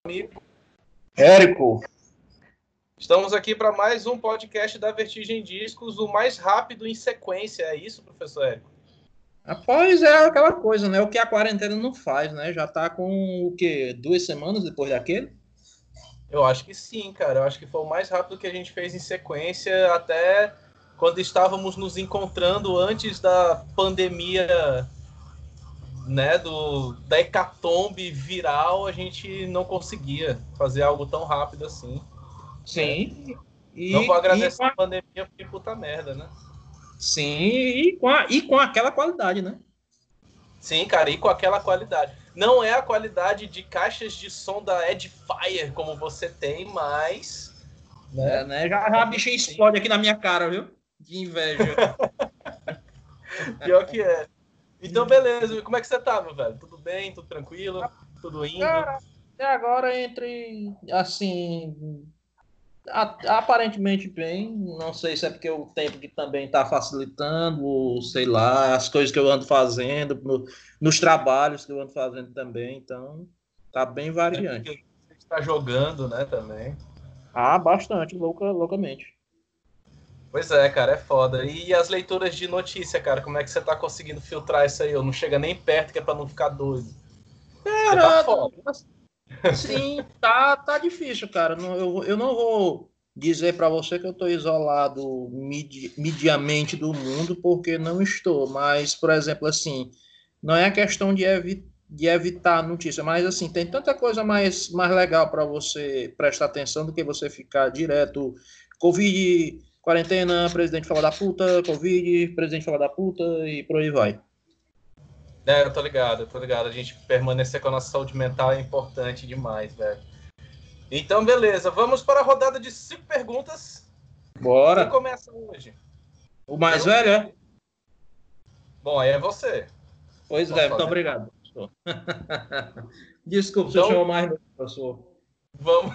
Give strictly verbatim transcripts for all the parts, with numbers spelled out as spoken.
amigo Érico. Estamos aqui para mais um podcast da Vertigem Discos, o mais rápido em sequência. É isso, professor Érico? Após é aquela coisa, né? O que a quarentena não faz, né? Já tá com o quê? Duas semanas depois daquele? Eu acho que sim, cara. Eu acho que foi o mais rápido que a gente fez em sequência, até quando estávamos nos encontrando antes da pandemia, né? Do, da hecatombe viral, a gente não conseguia fazer algo tão rápido assim. Né? Sim. Não vou E, e agradecer com a a, pandemia porque puta merda, né? sim, e com, a, e com aquela qualidade, né? Sim, cara, e com aquela qualidade. Não é a qualidade de caixas de som da Edifier como você tem, mas. É, Né? né? Já, já a bichinha explode aqui na minha cara, viu? De inveja. Pior que é. Então, beleza. Como é que você tá, meu velho? Tudo bem? Tudo tranquilo? Tudo indo? Cara, até agora entre, assim, a- aparentemente bem, não sei se é porque o tempo que também está facilitando, ou sei lá, as coisas que eu ando fazendo, no- nos trabalhos que eu ando fazendo também, então tá bem É porque variante. você está jogando, né, também. Ah, bastante, louca, loucamente. Pois é, cara, é foda. E as leituras de notícia, cara, como é que você tá conseguindo filtrar isso aí? Eu não chega nem perto, que é pra não ficar doido. Porque tá Cara, foda. sim, tá, tá difícil, cara. Não, eu, eu não vou dizer para você que eu estou isolado midi, mediamente do mundo, porque não estou. Mas, por exemplo, assim, não é a questão de, evi, de evitar a notícia, mas assim, tem tanta coisa mais, mais legal para você prestar atenção do que você ficar direto. Covid, quarentena, presidente fala da puta, Covid, presidente fala da puta e por aí vai. É, eu tô ligado, eu tô ligado. A gente permanecer com a nossa saúde mental é importante demais, velho. Então, beleza. Vamos para a rodada de cinco perguntas. Quem Bora. começa hoje? O mais Eu? velho, é? Bom, aí é você. Pois Posso é, muito fazer? obrigado, professor. Desculpa se eu Então, chamo mais novo, professor. vamos.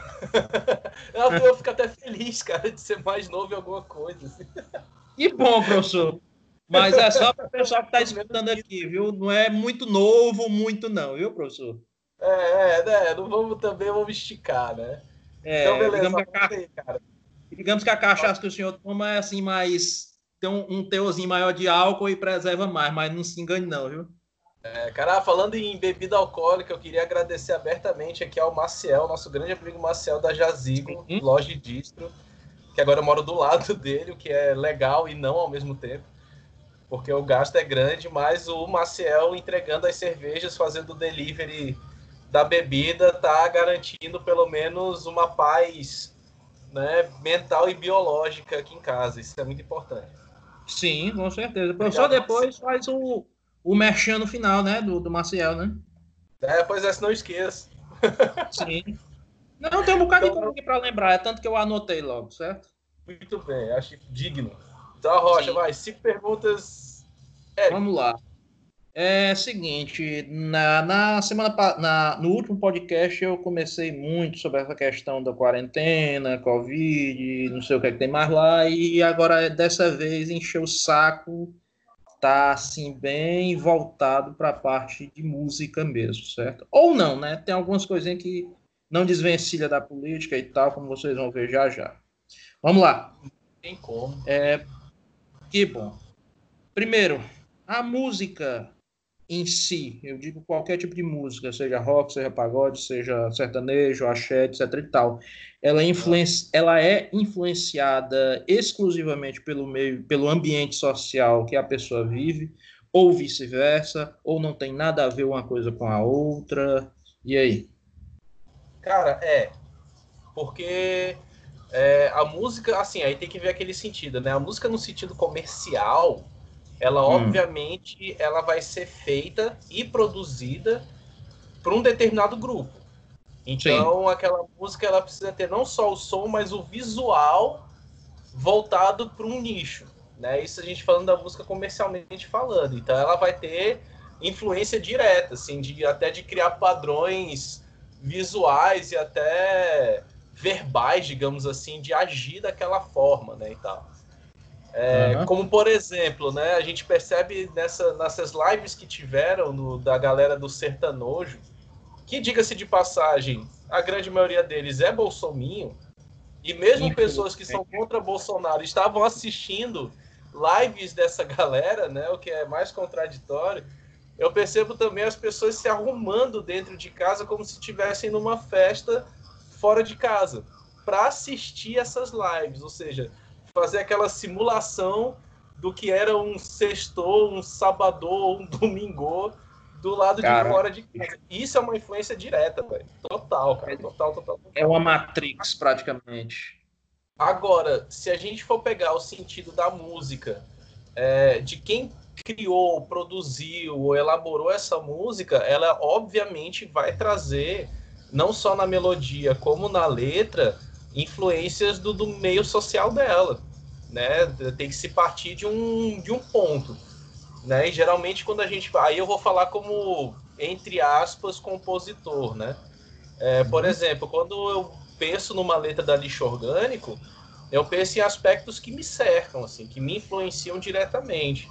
eu vou ficar até feliz, cara, de ser mais novo em alguma coisa. Assim. Que bom, professor. Mas é só para o pessoal que está Pelo menos escutando isso. aqui, viu? Não é muito novo, muito não, viu, professor? É, é, né? Não vamos também, vamos esticar, né? Então, É, beleza, digamos que a, anota ca- aí, cara. digamos que a cachaça que o senhor toma é assim mais... Tem um, um teorzinho maior de álcool e preserva mais, mas não se engane não, viu? É, cara, falando em bebida alcoólica, eu queria agradecer abertamente aqui ao Maciel, nosso grande amigo Maciel da Jazigo, Sim. loja de distro, que agora eu moro do lado dele, o que é legal e não ao mesmo tempo, porque o gasto é grande, mas o Maciel entregando as cervejas, fazendo o delivery da bebida, tá garantindo pelo menos uma paz, né, mental e biológica aqui em casa. Isso é muito importante. Sim, com certeza. O professor Obrigado, Maciel. depois faz o, o merchan no final, né? Do, do Maciel, né? É, pois é, se não esqueça. Sim. Não, tem um bocado de coisa Então, aqui para lembrar, é tanto que eu anotei logo, certo? muito bem, acho digno. Então, Rocha, Sim. vai, cinco perguntas. Érico. Vamos lá. É o seguinte, na, na semana, pa- na, no último podcast eu comecei muito sobre essa questão da quarentena, Covid, não sei o que é que tem mais lá, e agora dessa vez encheu o saco, tá assim bem voltado para a parte de música mesmo, certo? Ou não, né? Tem algumas coisinhas que não desvencilha da política e tal, como vocês vão ver já já. Vamos lá. Tem como. Que bom. Primeiro, a música em si, eu digo qualquer tipo de música, seja rock, seja pagode, seja sertanejo, axé, etc e tal, ela, é influenci... ela é influenciada exclusivamente pelo meio, pelo ambiente social que a pessoa vive, ou vice-versa, ou não tem nada a ver uma coisa com a outra. E aí? Cara, é. Porque é, a música, assim, aí tem que ver aquele sentido, né? A música no sentido comercial, ela Hum, obviamente ela vai ser feita e produzida para um determinado grupo. sim, Então, aquela música ela precisa ter não só o som, mas o visual voltado para um nicho, né? Isso a gente falando da música comercialmente falando. Então, ela vai ter influência direta, assim, de até de criar padrões visuais e até verbais, digamos assim, de agir daquela forma, né, e tal. É, aham, como por exemplo, né, a gente percebe nessa, nessas lives que tiveram no, da galera do sertanojo, que diga-se de passagem, a grande maioria deles é bolsominho, e mesmo pessoas que são contra Bolsonaro estavam assistindo lives dessa galera, né, o que é mais contraditório, eu percebo também as pessoas se arrumando dentro de casa como se estivessem numa festa fora de casa, para assistir essas lives, ou seja, fazer aquela simulação do que era um sextou, um sabadou, um domingo do lado cara, de fora de casa. Isso é uma influência direta, velho. Total, cara. Total, total, total. É uma Matrix, praticamente. Agora, se a gente for pegar o sentido da música, é, de quem criou, produziu ou elaborou essa música, ela obviamente vai trazer, não só na melodia como na letra, influências do, do meio social dela, né? Tem que se partir de um, de um ponto, né? E geralmente quando a gente... Aí eu vou falar como, entre aspas, compositor, né? É, por uhum. exemplo, quando eu penso numa letra da Lixo Orgânico, eu penso em aspectos que me cercam, assim, que me influenciam diretamente,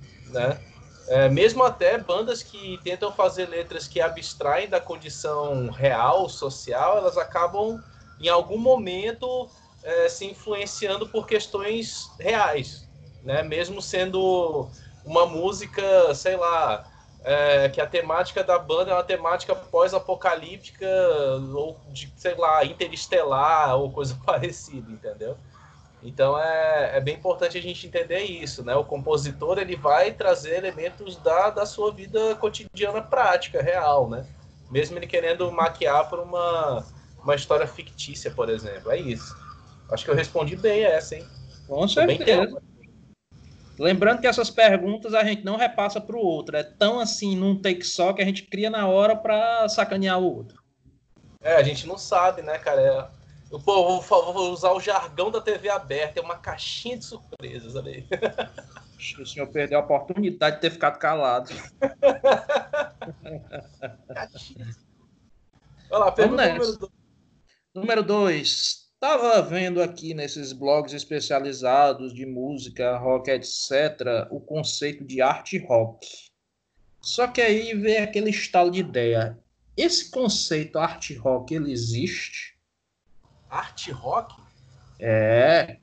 né? É, mesmo até bandas que tentam fazer letras que abstraem da condição real, social, elas acabam, em algum momento, é, se influenciando por questões reais, né? Mesmo sendo uma música, sei lá, é, que a temática da banda é uma temática pós-apocalíptica ou de, sei lá, interestelar ou coisa parecida, entendeu? Então é, é bem importante a gente entender isso, né? O compositor ele vai trazer elementos da, da sua vida cotidiana prática, real, né? Mesmo ele querendo maquiar por uma, uma história fictícia, por exemplo. É isso. Acho que eu respondi bem essa, hein? Com certeza. Lembrando que essas perguntas a gente não repassa para o outro. É tão assim, num take só, que a gente cria na hora para sacanear o outro. É, a gente não sabe, né, cara? É... Eu pô, vou, vou usar o jargão da T V aberta, é uma caixinha de surpresas, olha aí. O senhor perdeu a oportunidade de ter ficado calado. Olha lá, pergunta número dois. Número dois. Estava vendo aqui nesses blogs especializados de música, rock, etcétera, o conceito de art rock. Só que aí vem aquele estalo de ideia. Esse conceito art rock, ele existe? Art rock? É.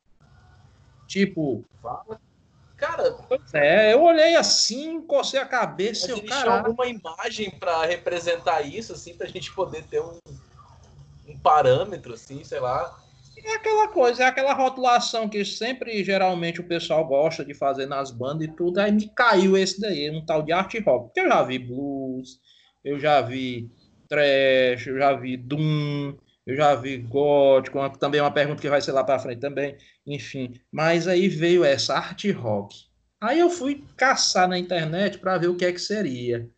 Tipo... Fala. Cara... É, eu olhei assim, cocei a cabeça mas e eu, eles tinham alguma imagem para representar isso, assim, pra gente poder ter um, um parâmetro, assim, sei lá. É aquela coisa, é aquela rotulação que sempre, geralmente, o pessoal gosta de fazer nas bandas e tudo, aí me caiu esse daí, um tal de art rock. Porque eu já vi blues, eu já vi thrash, eu já vi doom, eu já vi gótico, também é uma pergunta que vai ser lá para frente também, enfim. Mas aí veio essa art rock. Aí eu fui caçar na internet para ver o que é que seria.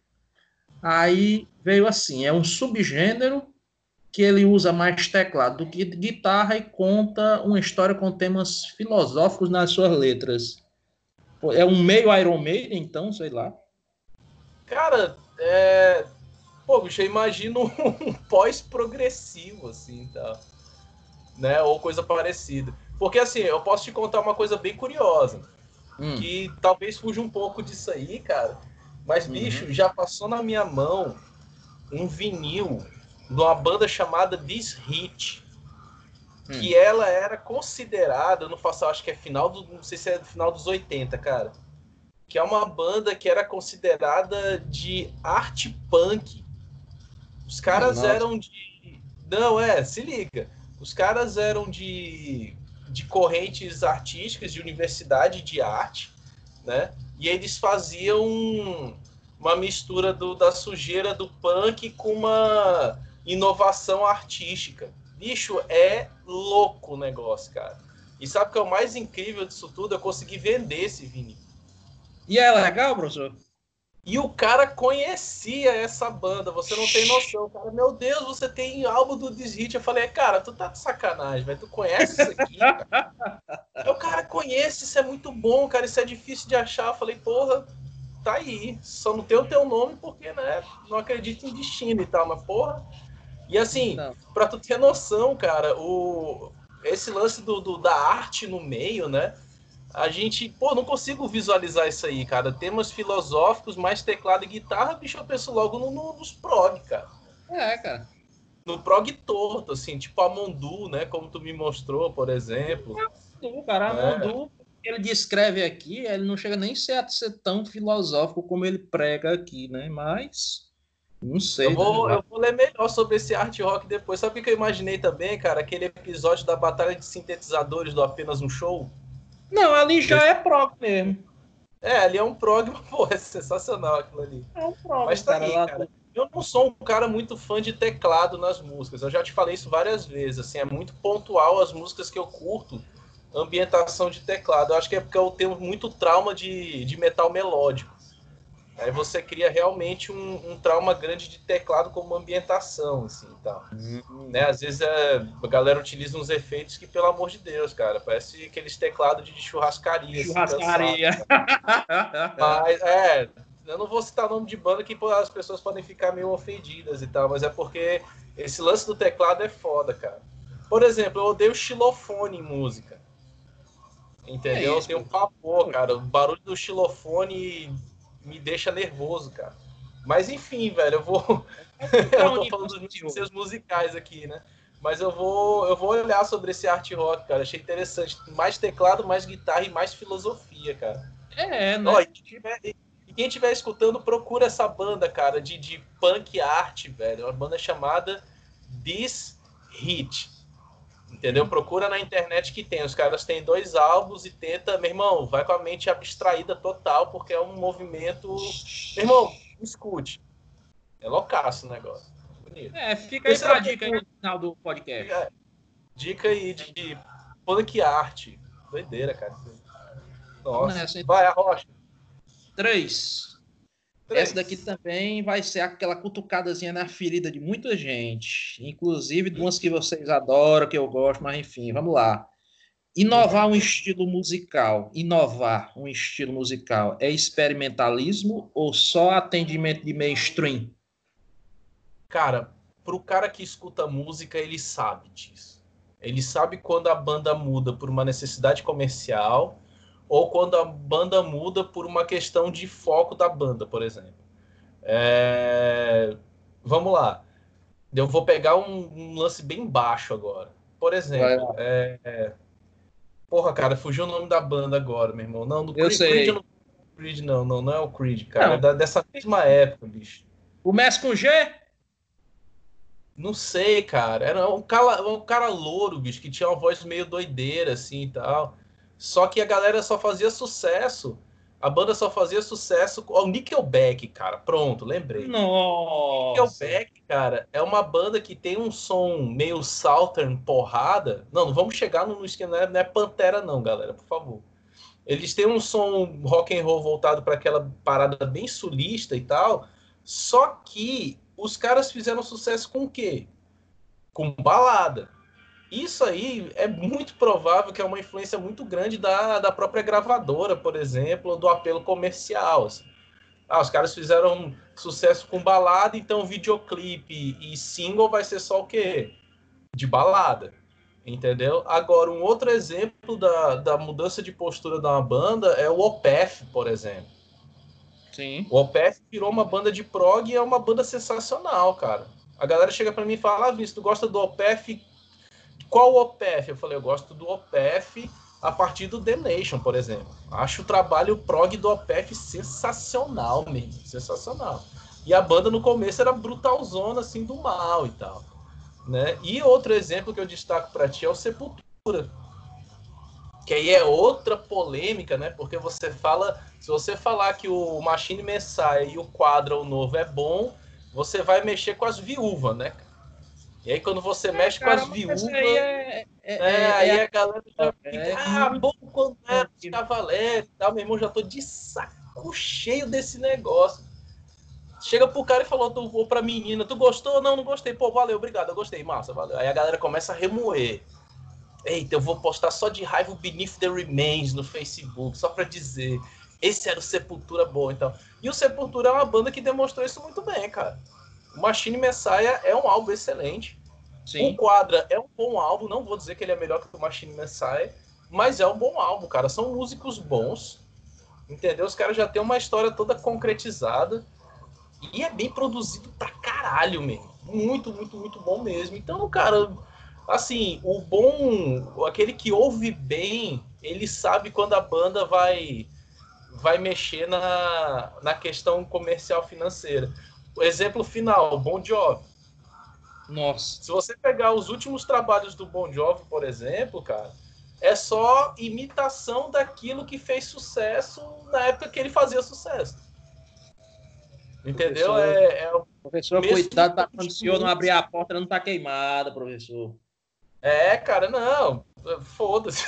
Aí veio assim, é um subgênero que ele usa mais teclado do que guitarra e conta uma história com temas filosóficos nas suas letras. É um meio Iron Maiden, então, sei lá. Cara, é... Pô, bicho, eu imagino um pós-progressivo, assim, tá? Né? Ou coisa parecida. Porque, assim, eu posso te contar uma coisa bem curiosa. Hum. Que talvez fuja um pouco disso aí, cara. Mas, uhum. bicho, já passou na minha mão um vinil de uma banda chamada This Hit. Hum. Que ela era considerada, eu não faço, acho que é final do, não sei se é final dos oitenta, cara. Que é uma banda que era considerada de art punk. Os caras Nossa. eram de... Não, é, se liga. Os caras eram de, de correntes artísticas, de universidade de arte, né? E eles faziam uma mistura do, da sujeira do punk com uma inovação artística. Bicho, é louco o negócio, cara. E sabe o que é o mais incrível disso tudo? Eu consegui vender esse vinil. E é legal, professor? E o cara conhecia essa banda, você não tem noção, cara. Meu Deus, você tem álbum do This Hit. Eu falei, cara, tu tá de sacanagem, velho. Tu conhece isso aqui, cara? O cara conhece, isso é muito bom, cara. Isso é difícil de achar. Eu falei, porra, tá aí. Só não tem o teu nome porque, né, não acredito em destino e tal, mas porra. E assim, não. Pra tu ter noção, cara, o... esse lance do, do, da arte no meio, né? A gente, pô, não consigo visualizar isso aí, cara. Temas filosóficos, mais teclado e guitarra, bicho, eu penso logo no, no, nos prog, cara. É, cara. no prog torto, assim, tipo a Mondu, né? Como tu me mostrou, por exemplo. O cara, a Mondu, ele descreve aqui, ele não chega nem a ser, a ser tão filosófico como ele prega aqui, né? Mas, não sei, eu vou, né? eu vou ler melhor sobre esse art rock depois. Sabe o que eu imaginei também, cara? Aquele episódio da Batalha de Sintetizadores do Apenas um Show? Não, ali já Esse... é prog mesmo. É, ali é um prog, mas, pô, é sensacional aquilo ali. É um prog, Mas tá cara, aí, lá cara. do... Eu não sou um cara muito fã de teclado nas músicas. Eu já te falei isso várias vezes. Assim, é muito pontual as músicas que eu curto, ambientação de teclado. Eu acho que é porque eu tenho muito trauma de, de metal melódico. Aí você cria realmente um, um trauma grande de teclado como ambientação, assim, tal. Hum. Né? Às vezes é, a galera utiliza uns efeitos que, pelo amor de Deus, cara, parece aqueles teclados de churrascaria. Churrascaria. Assim, mas, é, eu não vou citar o nome de banda que as pessoas podem ficar meio ofendidas e tal, mas é porque esse lance do teclado é foda, cara. Por exemplo, eu odeio xilofone em música. Entendeu? É eu tenho isso. pavor, cara. O barulho do xilofone me deixa nervoso, cara. Mas enfim, velho, eu vou. Eu tô falando dos meus seus musicais aqui, né? Mas eu vou, eu vou olhar sobre esse art rock, cara. Achei interessante. Mais teclado, mais guitarra e mais filosofia, cara. É, né? Ó, e, quem tiver, e quem estiver escutando, procura essa banda, cara, de, de punk art, velho. Uma banda chamada This Hit. Entendeu? Procura na internet que tem. Os caras têm dois álbuns e tenta, meu irmão, vai com a mente abstraída total, porque é um movimento. Meu irmão, escute. É loucaço o negócio. Bonito. É, fica aí Terceira pra dica aí no pergunta. final do podcast. Dica aí de punk art. Doideira, cara. Vamos Nossa. nessa, então. Vai, a Rocha. Três. Três. Essa daqui também vai ser aquela cutucadazinha na ferida de muita gente, inclusive de umas que vocês adoram, que eu gosto, mas enfim, vamos lá. Inovar um estilo musical, inovar um estilo musical é experimentalismo ou só atendimento de mainstream? Cara, pro cara que escuta música, ele sabe disso. Ele sabe quando a banda muda por uma necessidade comercial ou quando a banda muda por uma questão de foco da banda, por exemplo. É... Vamos lá. Eu vou pegar um, um lance bem baixo agora. Por Vai exemplo, lá. é... porra, cara, fugiu o nome da banda agora, meu irmão. Não, do Eu Creed, Creed, sei. não, Creed não, não, não é o Creed, cara. É Não, da, dessa mesma época, bicho. começa com G? Não sei, cara. Era um cara, um cara louro, bicho, que tinha uma voz meio doideira, assim e tal. Só que a galera só fazia sucesso. A banda só fazia sucesso. Ó, o Nickelback, cara. Pronto, lembrei. Nossa. Nickelback, cara, é uma banda que tem um som meio Southern porrada. Não, não vamos chegar no esquema, não é, não é Pantera, não, galera, por favor. Eles têm um som rock and roll voltado para aquela parada bem sulista e tal. Só que os caras fizeram sucesso com o quê? Com balada. Isso aí é muito provável que é uma influência muito grande da, da própria gravadora, por exemplo, do apelo comercial. Assim. Ah, os caras fizeram sucesso com balada, então videoclipe e single vai ser só o quê? De balada. Entendeu? Agora, um outro exemplo da, da mudança de postura de uma banda é o Opeth, por exemplo. Sim. O Opeth virou uma banda de prog e é uma banda sensacional, cara. A galera chega pra mim e fala, ah, Vinícius, tu gosta do Opeth? Qual Opeth? Eu falei, eu gosto do Opeth a partir do The Nation, por exemplo. Acho o trabalho prog do Opeth sensacional mesmo, sensacional. E a banda no começo era brutalzona, assim, do mal e tal. Né? E outro exemplo que eu destaco para ti é o Sepultura. Que aí é outra polêmica, né? Porque você fala, se você falar que o Machine Messiah e o Quadra, o novo, é bom, você vai mexer com as viúvas, né? E aí quando você É, mexe com cara, as mas esse aí viúvas, é, é, né? é, Aí é, a galera já fica, é ah, muito. bom quando era os Cavaleiros e tal. Meu irmão, já tô de saco cheio desse negócio. Chega pro cara e falou, tu vou pra menina, tu gostou? Não, não gostei. Pô, valeu, obrigado, eu gostei, massa, valeu. Aí a galera começa a remoer. Eita, eu vou postar só de raiva o Beneath the Remains no Facebook, só pra dizer, esse era o Sepultura bom, então. E o Sepultura é uma banda que demonstrou isso muito bem, cara. O Machine Messiah é um álbum excelente. O Sim. Quadra é um bom álbum, não vou dizer que ele é melhor que o Machine Messiah, mas é um bom álbum, cara. São músicos bons, entendeu? Os caras já têm uma história toda concretizada. E é bem produzido pra caralho mesmo. Muito, muito, muito bom mesmo. Então, cara, assim, o bom, aquele que ouve bem, ele sabe quando a banda vai, vai mexer na, na questão comercial financeira. O exemplo final, Bon Jovi. Nossa. Se você pegar os últimos trabalhos do Bon Jovi, por exemplo, cara, é só imitação daquilo que fez sucesso na época que ele fazia sucesso. Entendeu? Professor, é, é o professor mesmo cuidado para tipo quando o de senhor não abrir música. a porta, não tá queimada, professor. É, cara, não, foda-se.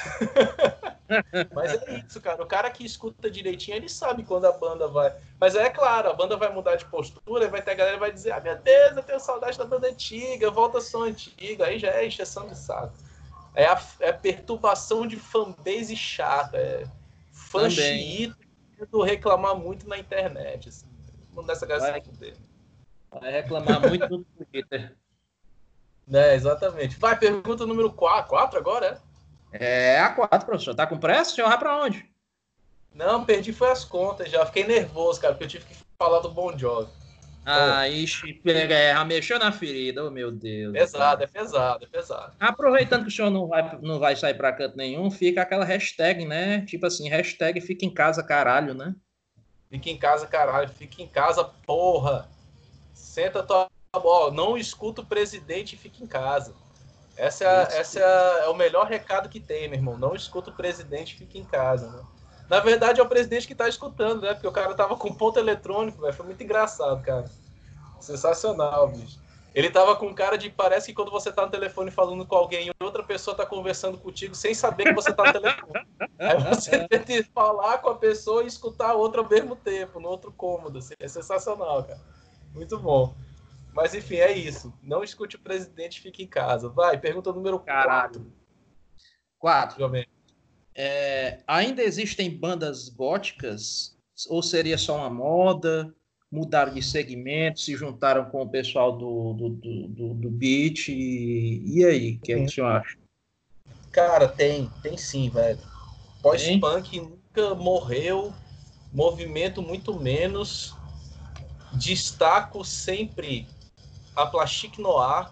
Mas é isso, cara. O cara que escuta direitinho, ele sabe quando a banda vai. Mas é claro, a banda vai mudar de postura, e vai ter a galera que vai dizer: ah, meu Deus, eu tenho saudade da banda antiga, volta som antiga. Aí já é encheção de saco. É a, é a perturbação de fanbase chata. É fã Também. xiita querendo reclamar muito na internet. Assim. Não dá essa galera se Vai, fuder. vai reclamar muito no Twitter. É, exatamente. Vai, pergunta número quatro. quatro agora, é? É a quatro, professor. Tá com pressa? O senhor vai para onde? Não, perdi foi as contas já. Fiquei nervoso, cara, porque eu tive que falar do Bon Jovi. Bom, Ah, ixi, pega, já mexeu na ferida, oh meu Deus do pesado, céu. é pesado, é pesado. Aproveitando que o senhor não vai, não vai sair para canto nenhum, fica aquela hashtag, né? Tipo assim, hashtag fica em casa, caralho, né? Fica em casa, caralho. Fica em casa, porra. Senta tua bola. Não escuta o presidente e fica em casa. Essa, é, Isso. essa é, é o melhor recado que tem, meu irmão. Não escuta o presidente e fica em casa, né? Na verdade, é o presidente que tá escutando, né? Porque o cara tava com ponto eletrônico, velho. Foi muito engraçado, cara. Sensacional, bicho. Ele tava com cara de. Parece que quando você tá no telefone falando com alguém e outra pessoa tá conversando contigo sem saber que você tá no telefone. Aí você tenta falar com a pessoa e escutar a outra ao mesmo tempo, no outro cômodo. Assim. É sensacional, cara. Muito bom. Mas enfim, é isso. Não escute o presidente, fique em casa. Vai, pergunta número Caralho. quatro. Quatro. Jovem. É, ainda existem bandas góticas? Ou seria só uma moda? Mudaram de segmento, se juntaram com o pessoal do, do, do, do, do beat? E, e aí, o que é que o senhor acha? Cara, tem, tem sim, velho. Tem? Pós-punk nunca morreu, movimento muito menos. Destaco sempre a Plastic Noir,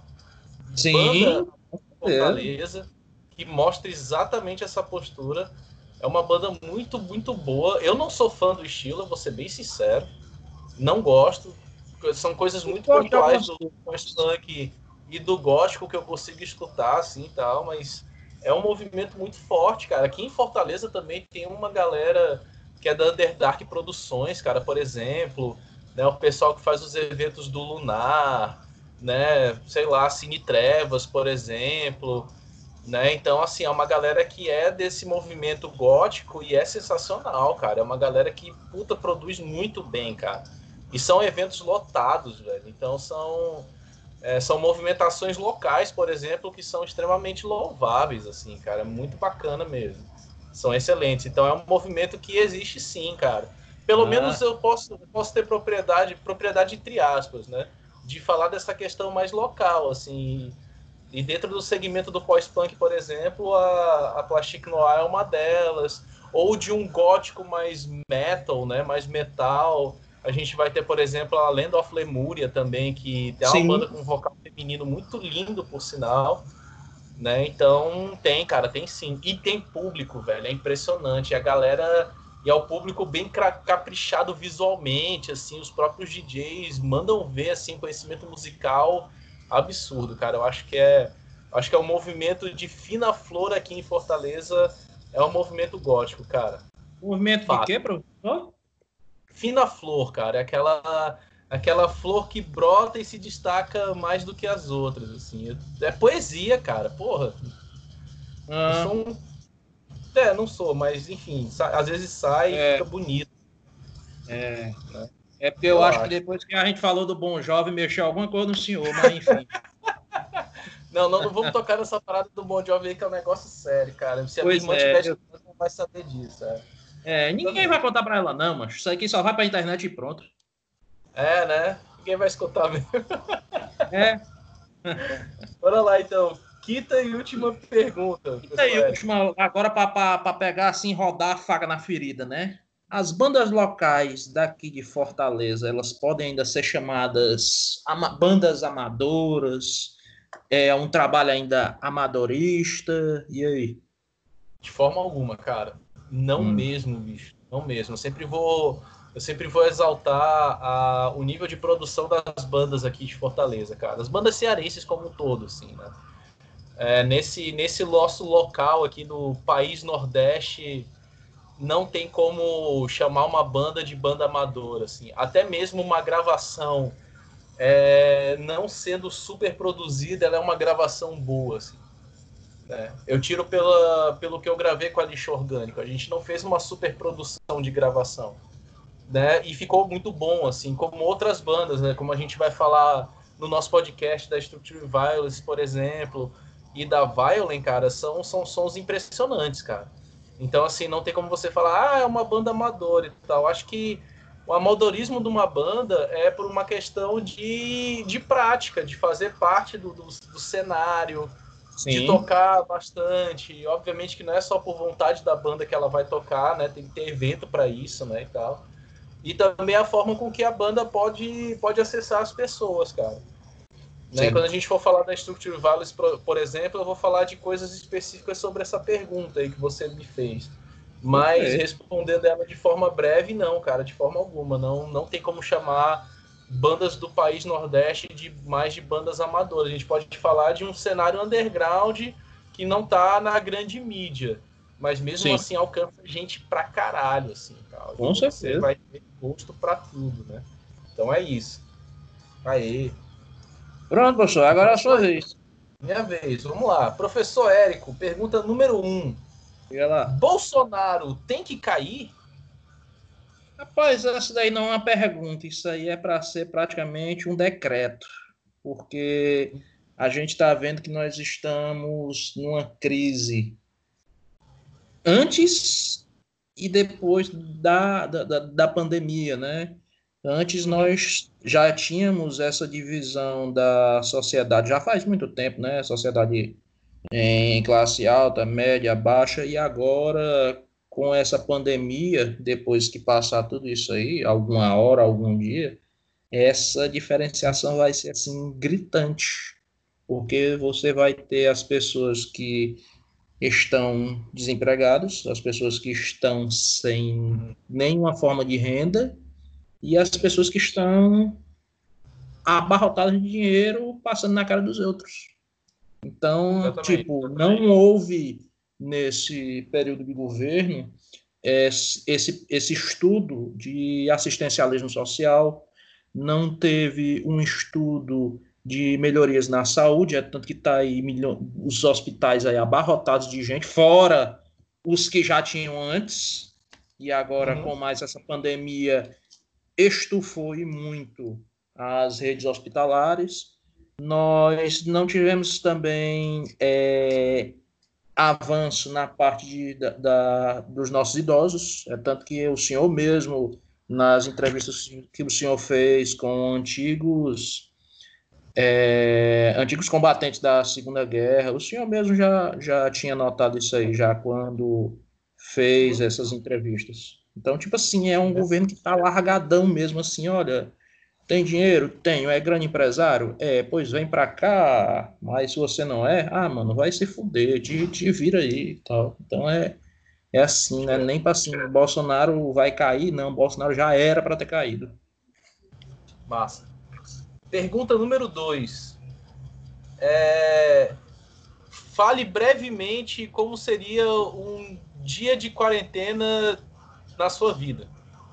banda Sim, é. Fortaleza, que mostra exatamente essa postura. É uma banda muito, muito boa. Eu não sou fã do estilo, vou ser bem sincero. Não gosto. São coisas Eu muito gosto de pontuais algumas do coisas. post-punk e do gótico que eu consigo escutar, assim, e tal, mas é um movimento muito forte, cara. Aqui em Fortaleza também tem uma galera que é da Underdark Produções, cara, por exemplo, né, o pessoal que faz os eventos do Lunar, né, sei lá, Cine Trevas, por exemplo, né? Então, assim, é uma galera que é desse movimento gótico e é sensacional, cara. É uma galera que, puta, produz muito bem, cara. E são eventos lotados, velho. Então, são, é, são movimentações locais, por exemplo, que são extremamente louváveis, assim, cara. É muito bacana mesmo. São excelentes. Então, é um movimento que existe sim, cara. Pelo menos Ah, eu posso, eu posso ter propriedade, propriedade entre aspas, né? De falar dessa questão mais local, assim. E dentro do segmento do pós-punk, por exemplo, a, a Plastic Noir é uma delas. Ou de um gótico mais metal, né? Mais metal. A gente vai ter, por exemplo, a Land of Lemuria também, que é uma banda sim. com vocal feminino muito lindo, por sinal. Né? Então, tem, cara, tem sim. E tem público, velho. É impressionante. A galera... E é o público bem caprichado visualmente, assim. Os próprios D Js mandam ver, assim, conhecimento musical absurdo, cara. Eu acho que é... Acho que é um movimento de fina flor aqui em Fortaleza. É um movimento gótico, cara. Movimento de Fato. quê, professor? Fina flor, cara. É aquela... Aquela flor que brota e se destaca mais do que as outras, assim. É poesia, cara. Porra. Eu Ah, sou um É, não sou, mas enfim, às vezes sai e fica é, bonito, é. né? É porque eu Eu acho que acho. depois que a gente falou do Bom Jovem, mexeu alguma coisa no senhor, mas enfim. Não, não, não vamos tocar nessa parada do Bon Jovi aí, que é um negócio sério, cara. Se a minha Pois irmã estiver é, eu- escutando, não vai saber disso, é. é, ninguém vai Exatamente. contar pra ela, não, mas isso aqui só vai pra internet e pronto. É, né? Ninguém vai escutar mesmo. É. Bora lá, então. Quinta e última pergunta, E professor aí, Ed. última, agora pra, pra, pra pegar assim, rodar a faca na ferida, né? as bandas locais daqui de Fortaleza, elas podem ainda ser chamadas ama bandas amadoras? É um trabalho ainda amadorista? E aí? De forma alguma, cara. Não Hum. mesmo, bicho. Não mesmo. Eu sempre vou, eu sempre vou exaltar a, o nível de produção das bandas aqui de Fortaleza, cara. As bandas cearenses como um todo, assim, né? É, nesse, nesse nosso local aqui do país Nordeste, não tem como chamar uma banda de banda amadora, assim. Até mesmo uma gravação, é, não sendo super produzida, ela é uma gravação boa, assim. Né? Eu tiro pela, pelo que eu gravei com a Lixo Orgânico. A gente não fez uma super produção de gravação, né? E ficou muito bom, assim, como outras bandas, né? Como a gente vai falar no nosso podcast da Structure Violence, por exemplo, e da Violent, cara, são, são sons impressionantes, cara. Então, assim, não tem como você falar, ah, é uma banda amadora e tal. Acho que o amadorismo de uma banda é por uma questão de, de prática, de fazer parte do, do, do cenário, de Sim, tocar bastante. E, obviamente que não é só por vontade da banda que ela vai tocar, né? Tem que ter evento para isso, né, e tal. E também a forma com que a banda pode, pode acessar as pessoas, cara. Né? Quando sim. a gente for falar da Structure Values, por exemplo, eu vou falar de coisas específicas sobre essa pergunta aí que você me fez. Mas Perfeito. respondendo ela de forma breve, não, cara, de forma alguma. Não, não tem como chamar bandas do país Nordeste de mais de bandas amadoras. A gente pode falar de um cenário underground que não tá na grande mídia. Mas mesmo Sim, assim alcança gente pra caralho, assim, cara. com Você certeza. vai ter gosto pra tudo, né? Então é isso. Aê. Pronto, professor, agora é a sua Professor, vez. minha vez, vamos lá. Professor Érico, pergunta número um. Diga lá. Bolsonaro tem que cair? Rapaz, essa daí não é uma pergunta, isso aí é para ser praticamente um decreto, porque a gente está vendo que nós estamos numa crise antes e depois da, da, da, da pandemia, né? Antes Uhum. nós já tínhamos essa divisão da sociedade, já faz muito tempo, né? Sociedade em classe alta, média, baixa, e agora com essa pandemia, depois que passar tudo isso aí, alguma hora, algum dia, essa diferenciação vai ser assim gritante, porque você vai ter as pessoas que estão desempregados, as pessoas que estão sem Uhum. nenhuma forma de renda e as pessoas que estão abarrotadas de dinheiro passando na cara dos outros. Então, Exatamente. tipo, não houve nesse período de governo esse, esse, esse estudo de assistencialismo social, não teve um estudo de melhorias na saúde, é tanto que está aí milho, os hospitais aí abarrotados de gente, fora os que já tinham antes, e agora Uhum. com mais essa pandemia estufou e muito as redes hospitalares. Nós não tivemos também é, avanço na parte de, da, da, dos nossos idosos, é tanto que o senhor mesmo, nas entrevistas que o senhor fez com antigos, é, antigos combatentes da Segunda Guerra, o senhor mesmo já, já tinha notado isso aí, já quando fez Uhum. essas entrevistas. Então, tipo assim, é um governo que está largadão mesmo, assim, olha, tem dinheiro? Tenho. É grande empresário? É, pois vem pra cá. Mas se você não é, ah, mano, vai se fuder, te, te vira aí e tal. Então é, é assim, né? Nem pra assim, Bolsonaro vai cair, não. Bolsonaro já era pra ter caído. Massa. Pergunta número dois. É... Fale brevemente como seria um dia de quarentena na sua vida.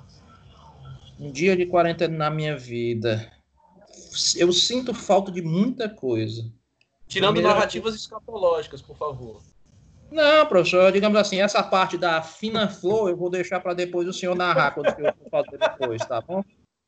Um dia de quarentena na minha vida. Eu sinto falta de muita coisa. Tirando Primeira narrativas escatológicas, por favor. Não, professor, digamos assim, essa parte da fina flor eu vou deixar para depois o senhor narrar quando eu for fazer depois, tá bom?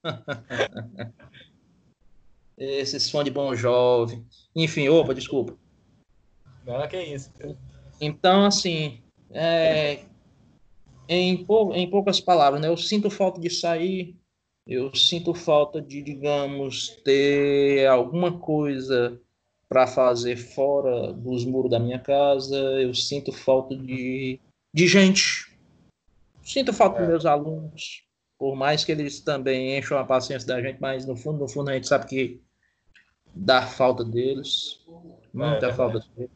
Esses fãs de Bom Jovem. Enfim, opa, desculpa. Não, que isso. Então, assim, é, em, pou, em poucas palavras, né, eu sinto falta de sair, eu sinto falta de, digamos, ter alguma coisa para fazer fora dos muros da minha casa, eu sinto falta de, de gente, Sinto falta É. dos meus alunos, por mais que eles também encham a paciência da gente, mas no fundo, no fundo, a gente sabe que dá falta deles, É muita falta verdade. deles.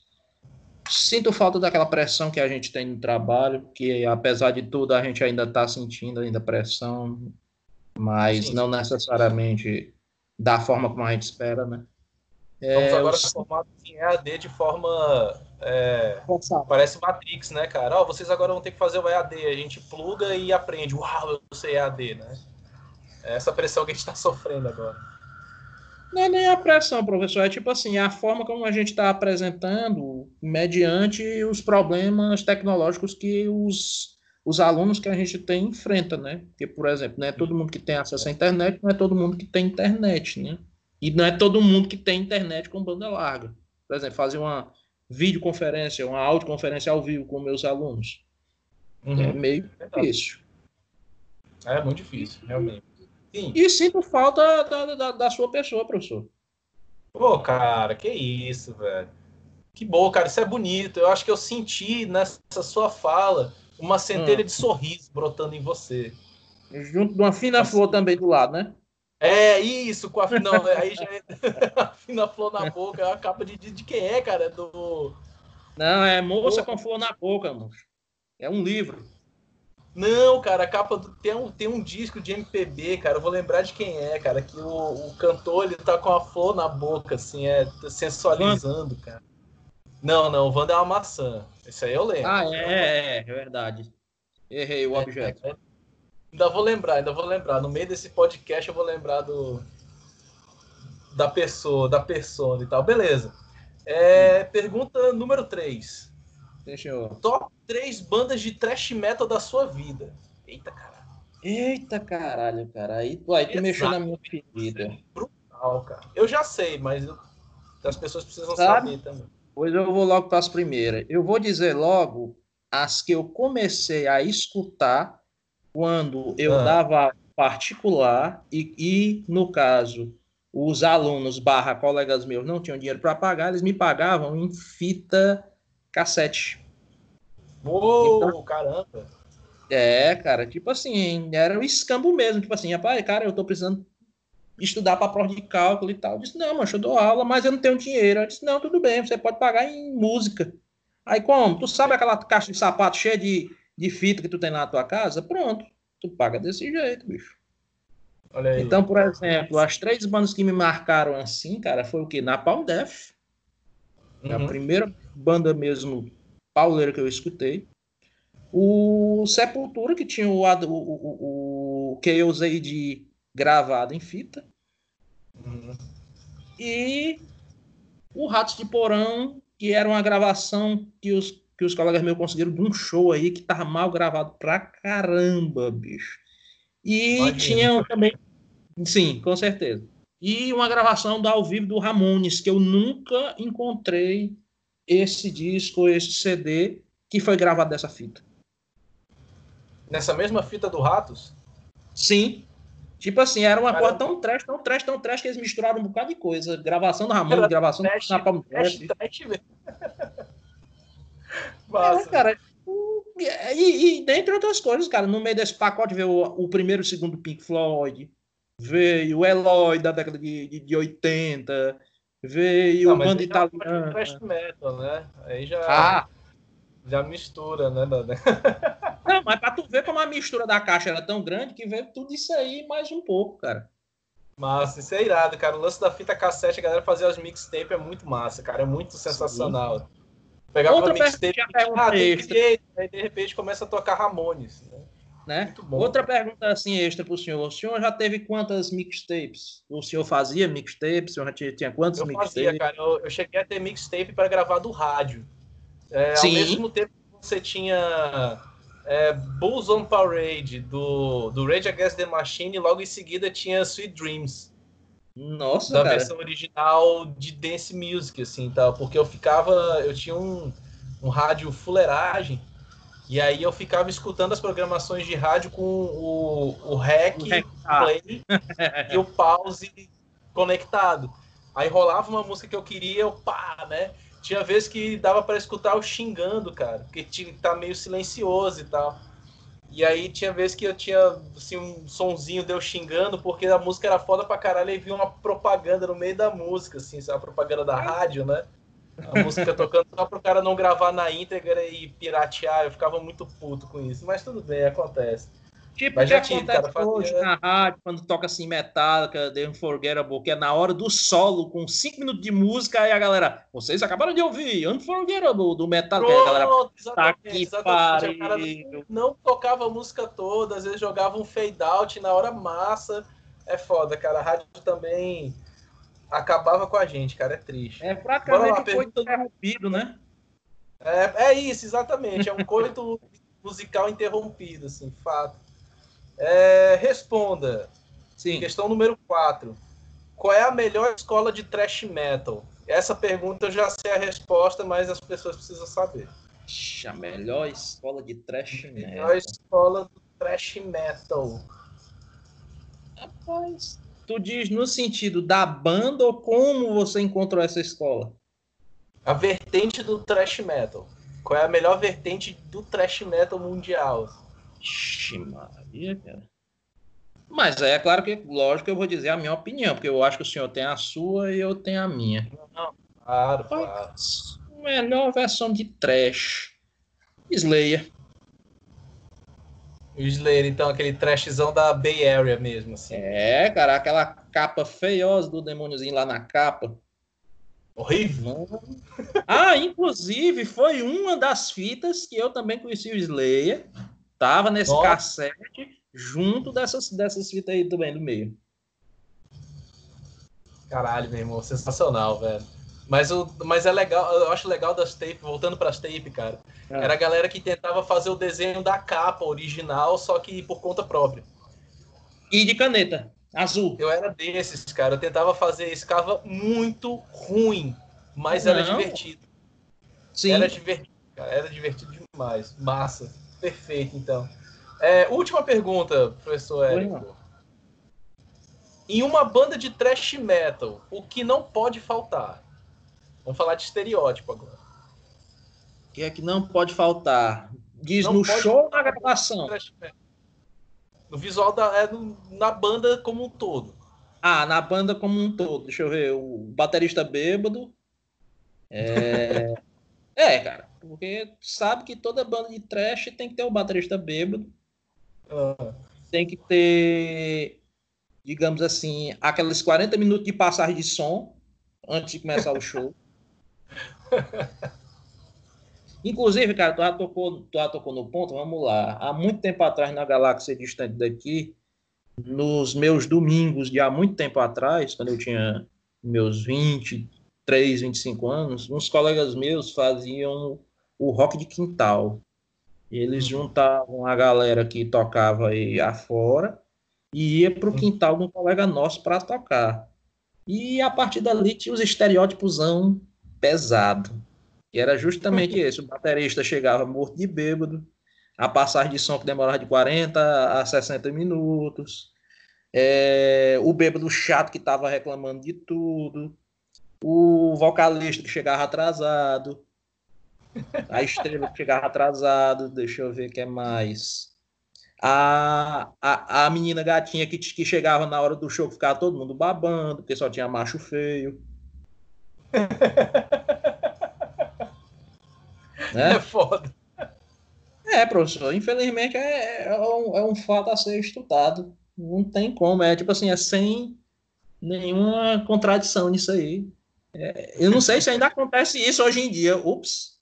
Sinto falta daquela pressão que a gente tem no trabalho, que apesar de tudo a gente ainda está sentindo ainda pressão, mas Sim, não sim. necessariamente da forma como a gente espera, né? Somos É, eu agora sinto formados em E A D de forma. é, forçado. parece Matrix, né, cara? Ó, vocês agora vão ter que fazer o E A D. A gente pluga e aprende. Uau, eu sei E A D, né? É essa pressão que a gente está sofrendo agora. Não é nem a pressão, professor, é tipo assim, a forma como a gente está apresentando mediante os problemas tecnológicos que os, os alunos que a gente tem enfrenta, né? Porque, por exemplo, não é todo mundo que tem acesso à internet, não é todo mundo que tem internet, né? E não é todo mundo que tem internet com banda larga. Por exemplo, fazer uma videoconferência, uma audioconferência ao vivo com meus alunos. É Uhum. meio Verdade. difícil. É muito difícil, realmente. Sim. E sinto falta da, da, da sua pessoa, professor. Pô, cara, que isso, velho. Que bom, cara, isso é bonito. Eu acho que eu senti nessa sua fala uma Hum. centelha de sorriso brotando em você. Junto de uma fina flor Assim, também do lado, né? é isso, com a não, aí já é a fina flor na boca, é a capa de, de, de quem é, cara? É do. Não, é Moça Porra. com Flor na Boca, moço. É um livro. Não, cara, a capa do, tem, um, tem um disco de M P B, cara. Eu vou lembrar de quem é, cara. Que o, o cantor ele tá com a flor na boca, assim, é Wanda. sensualizando, cara. Não, não, o Wanda é uma maçã. Esse aí eu lembro. Ah, Esse aí eu lembro. é, é, é verdade. Errei o É, objeto. é, ainda vou lembrar, ainda vou lembrar. No meio desse podcast eu vou lembrar do, da pessoa, da persona e tal. Beleza. Hum, É, pergunta número três. deixa eu. Top três bandas de thrash metal da sua vida. Eita, cara. Eita caralho, cara. Aí, tu- aí tu mexeu na Pesado. minha ferida. Brutal, cara. Eu já sei, mas eu- as pessoas precisam Sabe? saber também. Pois eu vou logo para as primeiras. Eu vou dizer logo as que eu comecei a escutar quando eu Ah, dava particular e, e, no caso, os alunos barra colegas meus não tinham dinheiro para pagar, eles me pagavam em fita cassete. Então, uou, caramba. é, cara, tipo assim, era o escambo mesmo, tipo assim, rapaz, cara, eu tô precisando estudar para prova de cálculo e tal. Eu disse, não, mas eu dou aula, mas eu não tenho dinheiro. Eu disse, não, tudo bem, você pode pagar em música. Aí como? Tu sabe aquela caixa de sapato cheia de, de fita que tu tem lá na tua casa? Pronto, tu paga desse jeito, bicho. Olha aí. Então, por exemplo, as três bandas que me marcaram assim, cara, foi o quê? Napalm Death, a Uhum. primeira banda mesmo pauleira que eu escutei. O Sepultura, que tinha o, o, o, o que eu usei de gravado em fita. Uhum. E o Ratos de Porão, que era uma gravação que os, que os colegas meus conseguiram de um show aí que tava mal gravado pra caramba, bicho. E Imagino. tinha também, sim, com certeza. E uma gravação da ao vivo do Ramones, que eu nunca encontrei esse disco, esse C D que foi gravado dessa fita. Nessa mesma fita do Ratos? Sim, tipo assim, era uma coisa Caramba, tão trash, tão trash, tão trash que eles misturaram um bocado de coisa. Gravação do Ramones, era gravação do trash, Napalm trash, Death. trash mesmo. É, Massa. cara, tipo, e, e dentre outras coisas, cara, no meio desse pacote veio o, o primeiro e o segundo Pink Floyd, veio o Eloy da década de, de, de oitenta, veio Não, o mas Banda aí já pode vir thrash Italiana. metal, né? Aí já, Ah, já mistura, né? né? não, mas pra tu ver como a mistura da caixa era tão grande que veio tudo isso aí mais um pouco, cara. Massa, isso é irado, cara. O lance da fita cassete, a galera fazer as mixtape é muito massa, cara. É muito Sim. sensacional. Pegava a Outra pergunta, mixtape a e ah, pergunta tem que extra, jeito. Aí de repente começa a tocar Ramones, né? né? Muito bom, Outra cara. pergunta assim extra pro senhor. O senhor já teve quantas mixtapes? O senhor fazia mixtapes? O senhor já tinha, tinha quantos Eu fazia, mixtapes? cara. Eu, eu cheguei a ter mixtape para gravar do rádio. É, ao Sim. mesmo tempo que você tinha é, Bulls on Parade do, do Rage Against the Machine, e logo em seguida tinha Sweet Dreams, Nossa, da cara. versão original de dance music, assim, tal, porque eu ficava, eu tinha um, um rádio fuleiragem, e aí eu ficava escutando as programações de rádio com o, o O rec, Rectar. play e o pause conectado. Aí rolava uma música que eu queria, eu pá, né? Tinha vezes que dava para escutar eu xingando, cara, porque tinha tá meio silencioso e tal. E aí tinha vezes que eu tinha assim, um sonzinho de eu xingando, porque a música era foda pra caralho, e vi uma propaganda no meio da música, assim, a propaganda da rádio, né? A música tocando só pro cara não gravar na íntegra e piratear, eu ficava muito puto com isso. Mas tudo bem, acontece. Tipo o Mas que já tive, acontece cara, hoje fazia... na rádio, quando toca assim Metallica, The Unforgettable, que é na hora do solo, com cinco minutos de música, aí a galera, vocês acabaram de ouvir Unforgettable do Metallica, aí a galera, Pronto, tá exatamente, que exatamente. O cara pariu. não tocava a música toda, às vezes jogava um fade out na hora massa. É foda, cara. A rádio também acabava com a gente, cara. É triste. É Bora lá, praticamente o coito pergunta. interrompido, né? É, é isso, exatamente. É um coito musical interrompido, assim, fato. É, responda. Sim. Questão número quatro. Qual é a melhor escola de thrash metal? Essa pergunta eu já sei a resposta, mas as pessoas precisam saber. Ixi, a melhor escola de thrash Melhor metal. escola do thrash metal. Rapaz, tu diz no sentido da banda ou como você encontrou essa escola? A vertente do thrash metal. Qual é a melhor vertente do thrash metal mundial? Ixi, Maria, cara. Mas é claro que, lógico, que eu vou dizer a minha opinião, porque eu acho que o senhor tem a sua e eu tenho a minha. Não, claro, claro. Rapaz, melhor versão de trash. Slayer. O Slayer, então, aquele trashzão da Bay Area mesmo, assim. É, cara, aquela capa feiosa do demôniozinho lá na capa. Horrível. Mano. Ah, inclusive, foi uma das fitas que eu também conheci o Slayer. Tava nesse Nossa, cassete, junto dessas, dessas fitas aí também do meio. caralho, meu irmão, sensacional, velho. Mas, o, mas é legal, eu acho legal das tapes, voltando para as tapes, cara. Era a Ah. galera que tentava fazer o desenho da capa original, só que por conta própria. E de caneta, azul. Eu era desses, cara. Eu tentava fazer isso, ficava muito ruim, mas era Não, divertido. Era sim. divertido, cara. Era divertido demais. Massa. Perfeito, então. É, última pergunta, professor Pois não. Érico. Em uma banda de thrash metal, o que não pode faltar? Vamos falar de estereótipo agora. O que é que não pode faltar? Diz Não no pode show ou faltar na na banda de gravação? thrash metal. No visual da, é no, na banda como um todo. Ah, na banda como um todo. Deixa eu ver. O baterista bêbado. É, é cara. Porque sabe que toda banda de thrash tem que ter o baterista bêbado. Ah. Tem que ter, digamos assim, aqueles quarenta minutos de passagem de som antes de começar o show. Inclusive, cara, tu já tocou, tu já tocou no ponto, vamos lá. Há muito tempo atrás, na galáxia distante daqui, nos meus domingos de há muito tempo atrás, quando eu tinha meus vinte vinte e três vinte e cinco anos, uns colegas meus faziam o rock de quintal. Eles Uhum. juntavam a galera que tocava aí afora e ia para o Uhum. quintal de um colega nosso para tocar. E a partir dali tinha os estereótipos pesado. E era justamente esse: o baterista chegava morto de bêbado, a passagem de som que demorava de quarenta a sessenta minutos, é, o bêbado chato que estava reclamando de tudo, o vocalista que chegava atrasado, a estrela que chegava atrasado, deixa eu ver o que é mais. A, a, a menina gatinha que, que chegava na hora do show que ficava todo mundo babando, porque só tinha macho feio, É né? foda. É, professor, infelizmente é, é, um, é um fato a ser estudado. Não tem como, é tipo assim, é sem nenhuma contradição nisso aí. É, eu não sei se ainda acontece isso hoje em dia. Ups.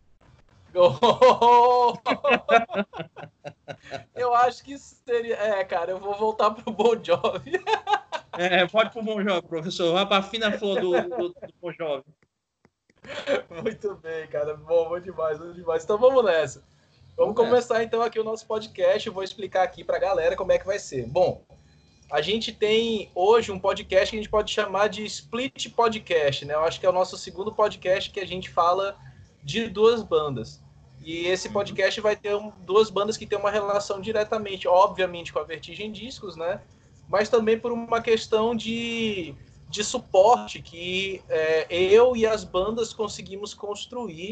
Eu acho que isso seria. É, cara, eu vou voltar pro Bon Jovi. É, pode pro Bom Jovem, professor. Vá pra fina flor do, do, do Bom Jovem. Muito bem, cara. Bom, bom demais, bom demais. Então vamos nessa. Vamos Vamos nessa. começar então aqui o nosso podcast. Eu vou explicar aqui pra galera como é que vai ser. Bom, a gente tem hoje um podcast que a gente pode chamar de Split Podcast, né? Eu acho que é o nosso segundo podcast que a gente fala de duas bandas. E esse Uhum. podcast vai ter um, duas bandas que têm uma relação diretamente, obviamente, com a Vertigem Discos, né? Mas também por uma questão de, de suporte que é, eu e as bandas conseguimos construir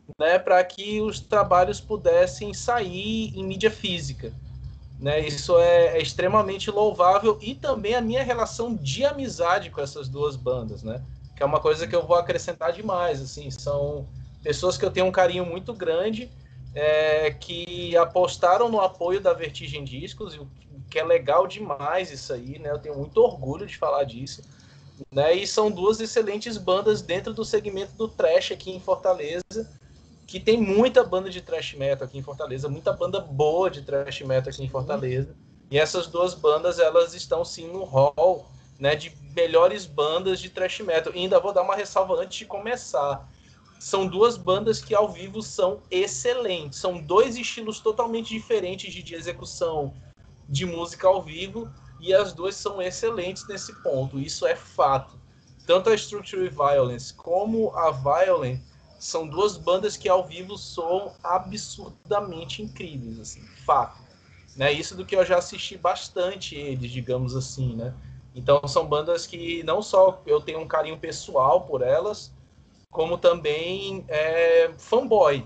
né, para que os trabalhos pudessem sair em mídia física. Né? Isso é, é extremamente louvável, e também a minha relação de amizade com essas duas bandas, né? Que é uma coisa que eu vou acrescentar demais. Assim, são pessoas que eu tenho um carinho muito grande, é, que apostaram no apoio da Vertigem Discos, o que é legal demais isso aí, né? Eu tenho muito orgulho de falar disso. Né? E são duas excelentes bandas dentro do segmento do thrash aqui em Fortaleza, que tem muita banda de thrash metal aqui em Fortaleza, muita banda boa de thrash metal aqui em Fortaleza. E essas duas bandas, elas estão sim no hall, né, de melhores bandas de thrash metal. E ainda vou dar uma ressalva antes de começar. São duas bandas que ao vivo são excelentes. São dois estilos totalmente diferentes de, de execução de música ao vivo, e as duas são excelentes nesse ponto. Isso é fato. Tanto a Structure Violence como a Violent são duas bandas que ao vivo soam absurdamente incríveis, assim, fato. Né? Isso do que eu já assisti bastante eles, digamos assim, né? Então são bandas que não só eu tenho um carinho pessoal por elas, como também é, fanboy,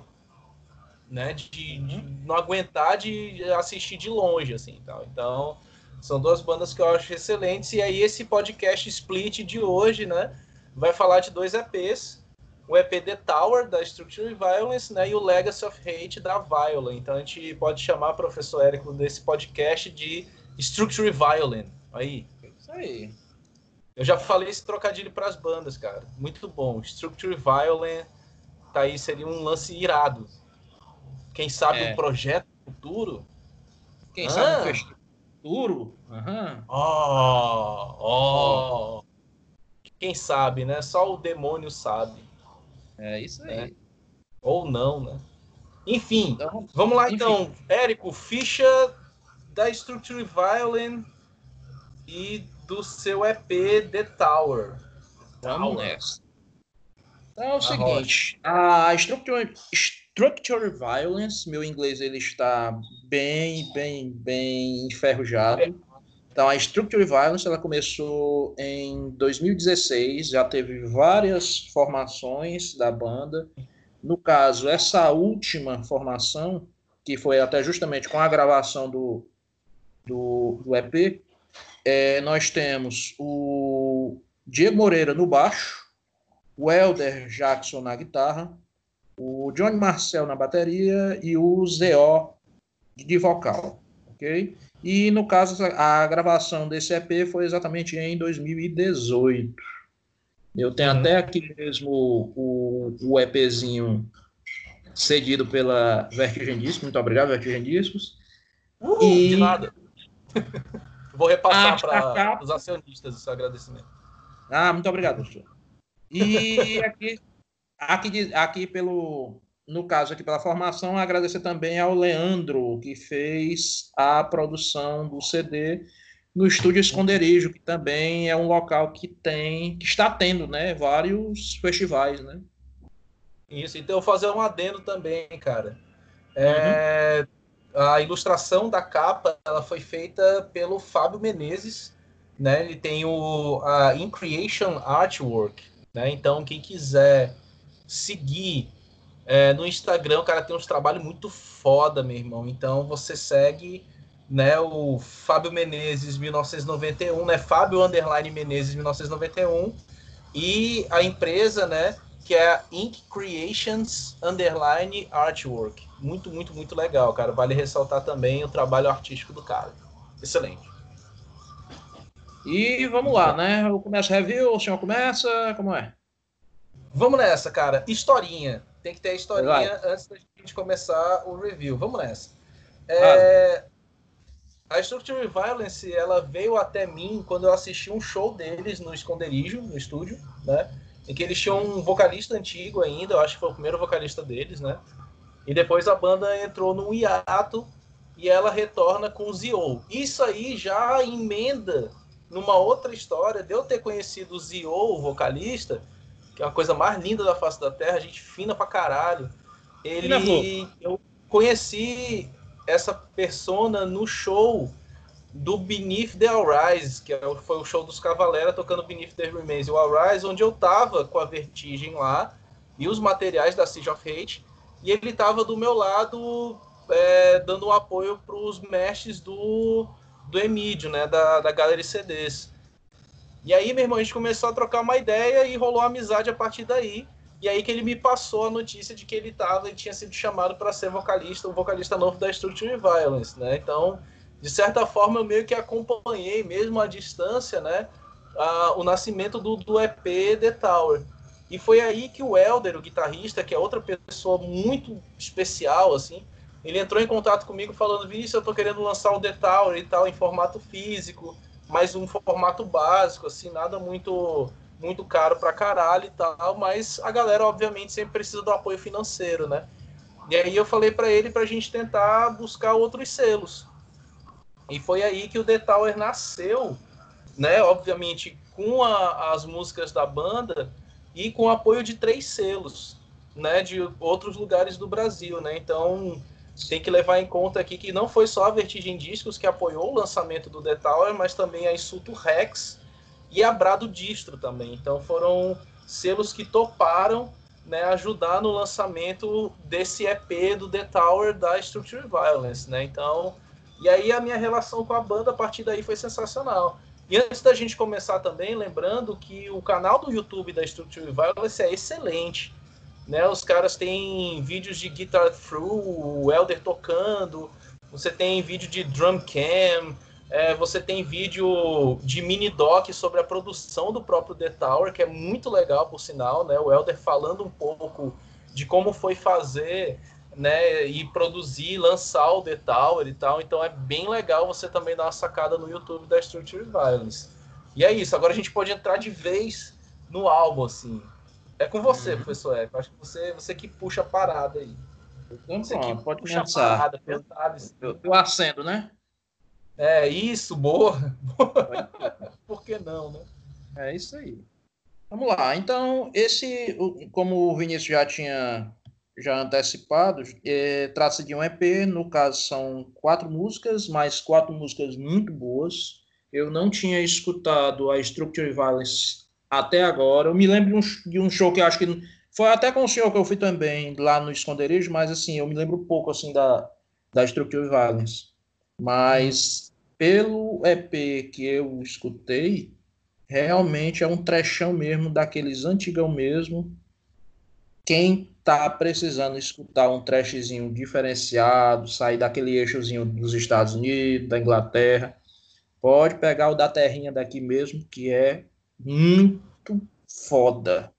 né? De, de não aguentar de assistir de longe, assim, tal. Então são duas bandas que eu acho excelentes. E aí esse podcast split de hoje, né, vai falar de dois E Ps. O E P The Tower, da Structure Violence, né, e o Legacy of Hate, da Violent. Então a gente pode chamar, professor Érico, desse podcast de Structure Violent. Aí. Isso aí. Eu já falei esse trocadilho para as bandas, cara. Muito bom. Structure Violent, tá aí, seria um lance irado. Quem sabe É. um projeto futuro? Quem ah. sabe um festival futuro? Aham. Oh, Ó. oh. Quem sabe, né? Só o demônio sabe. É isso Né? aí. Ou não, né? Enfim, Então, vamos lá enfim. então. Érico, ficha da Structure Violent e do seu E P The Tower. Vamos Tower. nessa. Então é o A rocha. seguinte, a Structure, Structure Violence, meu inglês ele está bem, bem, bem enferrujado. Então a Structure Violence ela começou em dois mil e dezesseis, já teve várias formações da banda. No caso, essa última formação, que foi até justamente com a gravação do, do, do E P, é, nós temos o Diego Moreira no baixo, o Helder Jackson na guitarra, o Johnny Marcel na bateria e o Z O de vocal, ok? E no caso, a gravação desse E P foi exatamente em dois mil e dezoito. Eu tenho uhum. até aqui mesmo o, o EPzinho cedido pela Vertigem Discos. Muito obrigado, Vertigem Discos. Uh, e... De nada. Vou repassar para os acionistas o seu agradecimento. Ah, muito obrigado, professor. E aqui, aqui, aqui pelo, no caso aqui pela formação, agradecer também ao Leandro, que fez a produção do C D no Estúdio Esconderijo, que também é um local que tem, que está tendo, né, vários festivais, né? Isso, então eu vou fazer um adendo também, cara. É, uhum. A ilustração da capa, ela foi feita pelo Fábio Menezes, né? Ele tem o a In Creation Artwork, né? Então quem quiser seguir é, no Instagram, o cara tem uns trabalhos muito foda, meu irmão. Então você segue, né, o Fábio Menezes mil novecentos e noventa e um, né? Fábio underline Menezes mil novecentos e noventa e um, e a empresa, né, que é a Ink Creations underline Artwork. Muito, muito, muito legal, cara. Vale ressaltar também o trabalho artístico do cara. Excelente. E vamos lá, né? Eu começo a review, o senhor começa, como é? Vamos nessa, cara. Historinha. Tem que ter a historinha Vai. antes da gente começar o review. Vamos nessa. É... A Structure Violence, ela veio até mim quando eu assisti um show deles no Esconderijo, no estúdio, né? Em que eles tinham um vocalista antigo ainda, eu acho que foi o primeiro vocalista deles, né? E depois a banda entrou num hiato e ela retorna com o Zio. Isso aí já emenda numa outra história de eu ter conhecido o Zio, o vocalista, que é uma coisa mais linda da face da terra, gente fina pra caralho. Ele... Eu conheci essa persona no show do Beneath the Arise, que foi o show dos Cavalera tocando Beneath the Remains e o Arise, onde eu tava com a Vertigem lá, e os materiais da Siege of Hate, e ele estava do meu lado é, dando um apoio para os mestres do, do Emídio, né, da, da Gallery C Ds. E aí, meu irmão, a gente começou a trocar uma ideia e rolou amizade a partir daí. E aí que ele me passou a notícia de que ele tava, ele tinha sido chamado para ser vocalista, o vocalista novo da Structure Violence, né? Então, de certa forma, eu meio que acompanhei, mesmo à distância, né, a, o nascimento do, do E P The Tower. E foi aí que o Elder, o guitarrista, que é outra pessoa muito especial, assim, ele entrou em contato comigo falando: Vinícius, eu tô querendo lançar o The Tower e tal, em formato físico, mas um formato básico, assim, nada muito muito caro pra caralho e tal, mas a galera, obviamente, sempre precisa do apoio financeiro, né? E aí eu falei pra ele pra gente tentar buscar outros selos. E foi aí que o The Tower nasceu, né? Obviamente, com a, as músicas da banda e com o apoio de três selos, né? De outros lugares do Brasil, né? Então, tem que levar em conta aqui que não foi só a Vertigem Discos que apoiou o lançamento do The Tower, mas também a Insulto Rex e a Brado Distro também. Então foram selos que toparam, né, ajudar no lançamento desse E P do The Tower da Structure Violence, né? Então, e aí a minha relação com a banda a partir daí foi sensacional. E antes da gente começar também, lembrando que o canal do YouTube da Structure Violence é excelente, né? Os caras têm vídeos de guitar through, o Elder tocando, você tem vídeo de drum cam, é, você tem vídeo de mini doc sobre a produção do próprio The Tower, que é muito legal, por sinal, né? O Elder falando um pouco de como foi fazer, né, e produzir, lançar o The Tower e tal. Então é bem legal você também dar uma sacada no YouTube da Structure Violence. E é isso, agora a gente pode entrar de vez no álbum, assim. É com você, Uhum. professor Érico. Acho que você, você que puxa a parada aí. Então, Você que pronto, pode puxa a começar. parada, pesado isso. Eu, eu acendo, né? É isso, boa. Pode ser. Por que não, né? É isso aí. Vamos lá. Então, esse, o- como o Vinícius já tinha já antecipado, é, trata-se de um E P. No caso, são quatro músicas, mais quatro músicas muito boas. Eu não tinha escutado a Structure Violence até agora. Eu me lembro de um, sh- de um show que eu acho que foi até com o senhor que eu fui também lá no Esconderijo, mas assim, eu me lembro pouco assim da, da Structure Violence. Uhum. Mas pelo E P que eu escutei, realmente é um trechão mesmo, daqueles antigão mesmo. Quem tá precisando escutar um trashzinho diferenciado, sair daquele eixozinho dos Estados Unidos, da Inglaterra, pode pegar o da terrinha daqui mesmo, que é muito foda.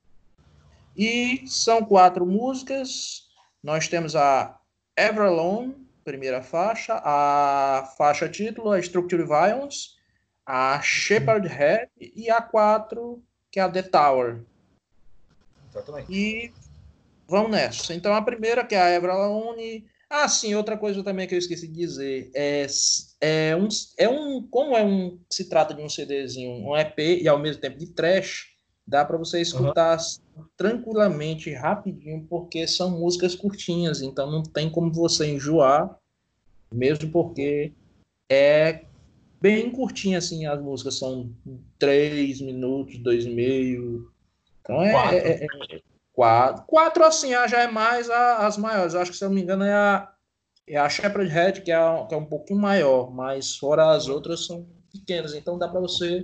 E são quatro músicas. Nós temos a Ever Alone, primeira faixa, a faixa título, a Structure Violence, a Shepherd Head e a quatro, que é a The Tower. Exatamente. E vamos nessa. Então, a primeira, que é a Ever Alone. Ah, sim, outra coisa também que eu esqueci de dizer. É, é, um, é um. Como é um. Se trata de um CDzinho, um E P e ao mesmo tempo de trash, dá para você Uhum. escutar tranquilamente, rapidinho, porque são músicas curtinhas, então não tem como você enjoar, mesmo porque é bem curtinha, assim, as músicas são três minutos, dois e meio. Então é, Quatro. é, é quatro. Quatro, assim, ah, já é mais a- as maiores. Eu acho que, se eu não me engano, é a, é a Shepherd Head, que é, a- que é um pouquinho maior, mas fora as Uhum. outras são pequenas. Então dá para você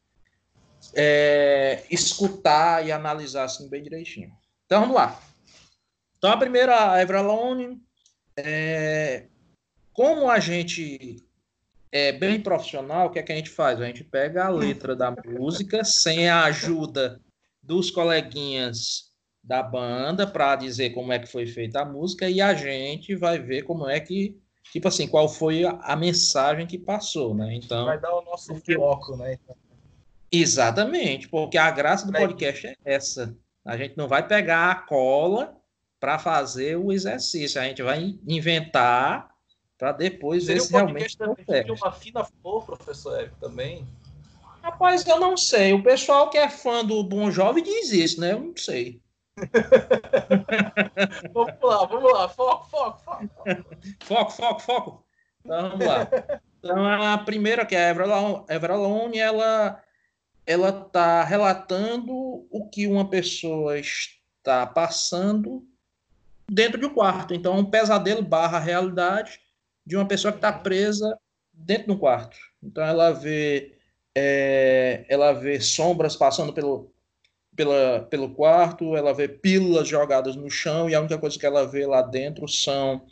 é, escutar e analisar assim bem direitinho. Então vamos lá. Então a primeira, a Ever Alone, é, como a gente é bem profissional, o que é que a gente faz? A gente pega a letra da música sem a ajuda dos coleguinhas da banda para dizer como é que foi feita a música, e a gente vai ver como é que, tipo assim, qual foi a, a mensagem que passou, né? Vai Então, dar o nosso porque, foco, né? exatamente, porque a graça do podcast é essa. A gente não vai pegar a cola para fazer o exercício, a gente vai inventar para depois ver Seria um se realmente podcast da deu Virgínia certo. uma fina flor, professor Érico, também. Rapaz, eu não sei. O pessoal que é fã do Bon Jovi diz isso, né? Eu não sei. Vamos lá, vamos lá. Foco, foco, foco. Foco, foco, foco. Então, vamos lá. Então, a primeira, que é a Ever Alone, Ever Alone, ela ela está relatando o que uma pessoa tá passando dentro de um quarto. Então, é um pesadelo barra realidade de uma pessoa que está presa dentro de um quarto. Então, ela vê, é, ela vê sombras passando pelo, pela, pelo quarto, ela vê pílulas jogadas no chão, e a única coisa que ela vê lá dentro são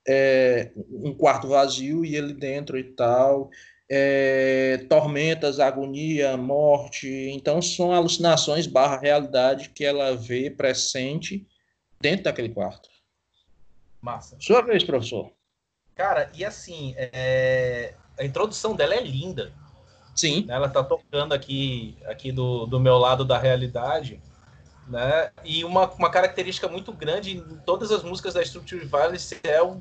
é, um quarto vazio e ele dentro e tal. É, tormentas, agonia, morte. Então, são alucinações barra realidade que ela vê, pressente dentro daquele quarto. Massa. Sua vez, professor. Cara, e assim, é... a introdução dela é linda. Sim. Né? Ela tá tocando aqui, aqui do, do meu lado da realidade. Né? E uma, uma característica muito grande em todas as músicas da Structure Violence é o,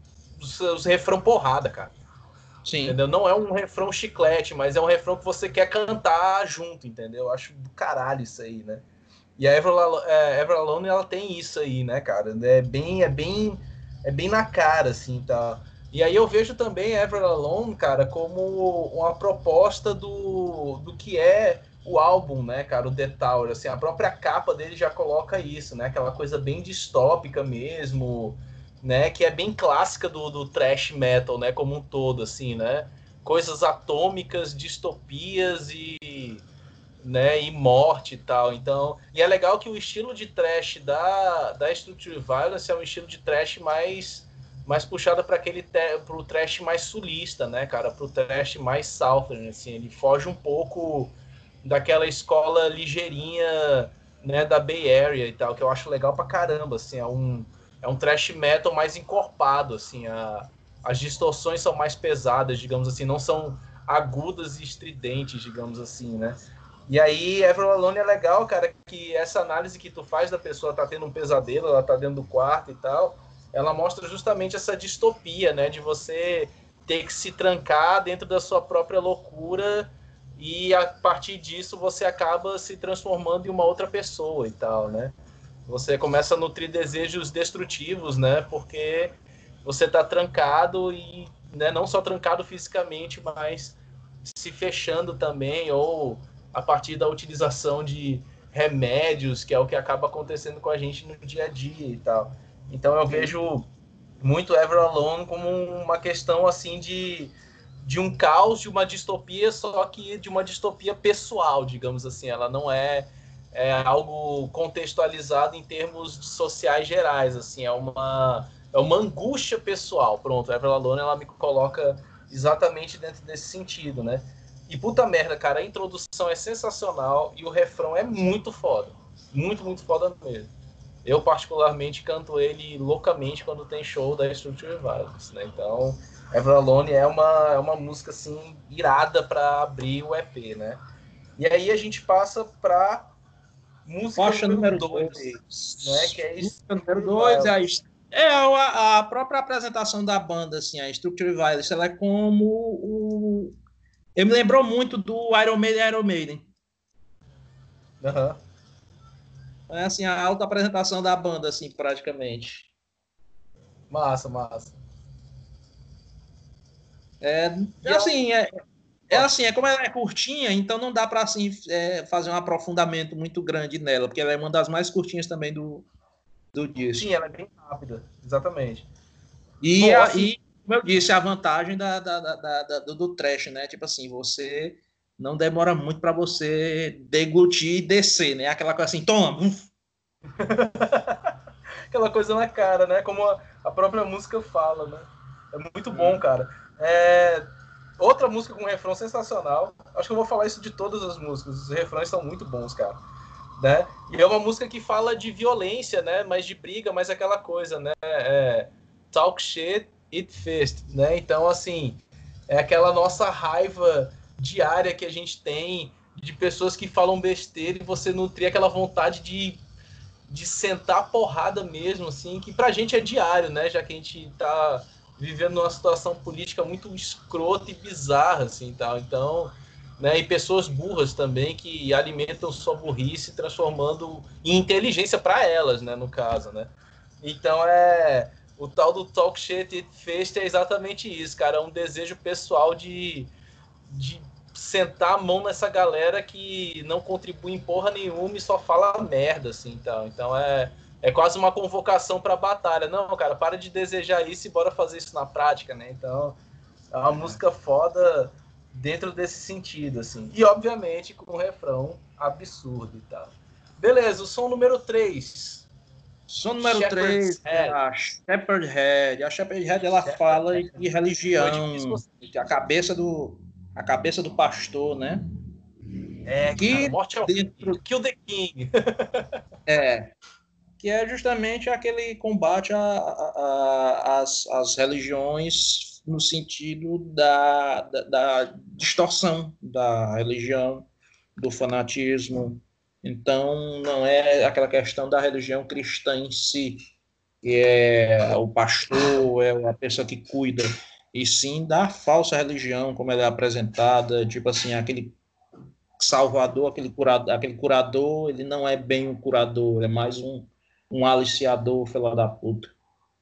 os, os refrão porrada, cara. Sim. Entendeu? Não é um refrão chiclete, mas é um refrão que você quer cantar junto, entendeu? Eu acho do caralho isso aí, né? E a Ever, é, Ever Alone, ela tem isso aí, né, cara? É bem, é bem, é bem na cara, assim, tá? E aí eu vejo também Ever Alone, cara, como uma proposta do, do que é o álbum, né, cara? O The Tower, assim, a própria capa dele já coloca isso, né? Aquela coisa bem distópica mesmo, né? Que é bem clássica do, do thrash metal, né? Como um todo, assim, né? Coisas atômicas, distopias e né, e morte e tal. Então, e é legal que o estilo de thrash da da Structure Violence é um estilo de thrash mais mais puxado para aquele pro thrash mais sulista, né, cara, pro thrash mais southern, assim, ele foge um pouco daquela escola ligeirinha, né, da Bay Area e tal, que eu acho legal pra caramba, assim, é um é um thrash metal mais encorpado, assim, a, as distorções são mais pesadas, digamos assim, não são agudas e estridentes, digamos assim, né? E aí, Ever Alone é legal, cara, que essa análise que tu faz da pessoa tá tendo um pesadelo, ela tá dentro do quarto e tal, ela mostra justamente essa distopia, né, de você ter que se trancar dentro da sua própria loucura e a partir disso você acaba se transformando em uma outra pessoa e tal, né? Você começa a nutrir desejos destrutivos, né, porque você tá trancado e, né, não só trancado fisicamente, mas se fechando também, ou a partir da utilização de remédios, que é o que acaba acontecendo com a gente no dia a dia e tal. Então eu vejo muito Ever Alone como uma questão assim de, de um caos, de uma distopia, só que de uma distopia pessoal, digamos assim. Ela não é, é algo contextualizado em termos sociais gerais, assim, é uma é uma angústia pessoal. Pronto, Ever Alone ela me coloca exatamente dentro desse sentido, né? E puta merda, cara, a introdução é sensacional e o refrão é muito foda. Muito, muito foda mesmo. Eu, particularmente, canto ele loucamente quando tem show da Structure Violence, né? Então, Ever Alone é uma, é uma música, assim, irada pra abrir o E P, né? E aí a gente passa pra música Faixa número número dois, né? Que dois. é Música número Structure dois é a, Violence. é a, a própria apresentação da banda, assim, a Structure Violence, ela é como o... Ele me lembrou muito do Iron Maiden Iron Maiden. Aham. Uhum. É, assim, a auto-apresentação da banda, assim, praticamente. Massa, massa. É, E assim, aí... é, é Ó, assim, é como ela é curtinha, então não dá para assim, é, fazer um aprofundamento muito grande nela, porque ela é uma das mais curtinhas também do, do sim, disco. ela é bem rápida, exatamente. E, Bom, a, assim, e como eu disse, a vantagem da, da, da, da do, do trash, né? Tipo assim, você não demora muito para você deglutir e descer, né? Aquela coisa assim, toma! Uf. aquela coisa na cara, né? Como a, a própria música fala, né? É muito bom, Hum. cara. É... Outra música com um refrão sensacional. Acho que eu vou falar isso de todas as músicas. Os refrões são muito bons, cara. Né? E é uma música que fala de violência, né? Mas de briga, mas aquela coisa, né? É... Talk shit, eat fist, né? Então, assim, é aquela nossa raiva diária que a gente tem de pessoas que falam besteira e você nutrir aquela vontade de de sentar porrada mesmo, assim, que pra gente é diário, né? Já que a gente tá vivendo numa situação política muito escrota e bizarra, assim, tal. Então, né? E pessoas burras também que alimentam sua burrice, transformando em inteligência para elas, né? No caso, né? Então é o tal do talk shit it fest é exatamente isso, cara. É um desejo pessoal de, de sentar a mão nessa galera que não contribui em porra nenhuma e só fala merda, assim, então. Então é, é quase uma convocação pra batalha. Não, cara, para de desejar isso e bora fazer isso na prática, né? Então, é uma música foda dentro desse sentido, assim. E, obviamente, com um refrão absurdo e tal. Beleza, o som número três. Som número três, a Shepherd Head. A Shepherd Head, ela Shepherd fala Head. de religião, a cabeça do, a cabeça do pastor, né? É, que cara, morte ao dentro... Kill the King. É, que é justamente aquele combate às religiões no sentido da, da, da distorção da religião, do fanatismo. Então, não é aquela questão da religião cristã em si, que é o pastor, é a pessoa que cuida, e sim da falsa religião, como ela é apresentada, tipo assim, aquele salvador, aquele curador, aquele curador, ele não é bem um curador, é mais um, um aliciador, filho da puta.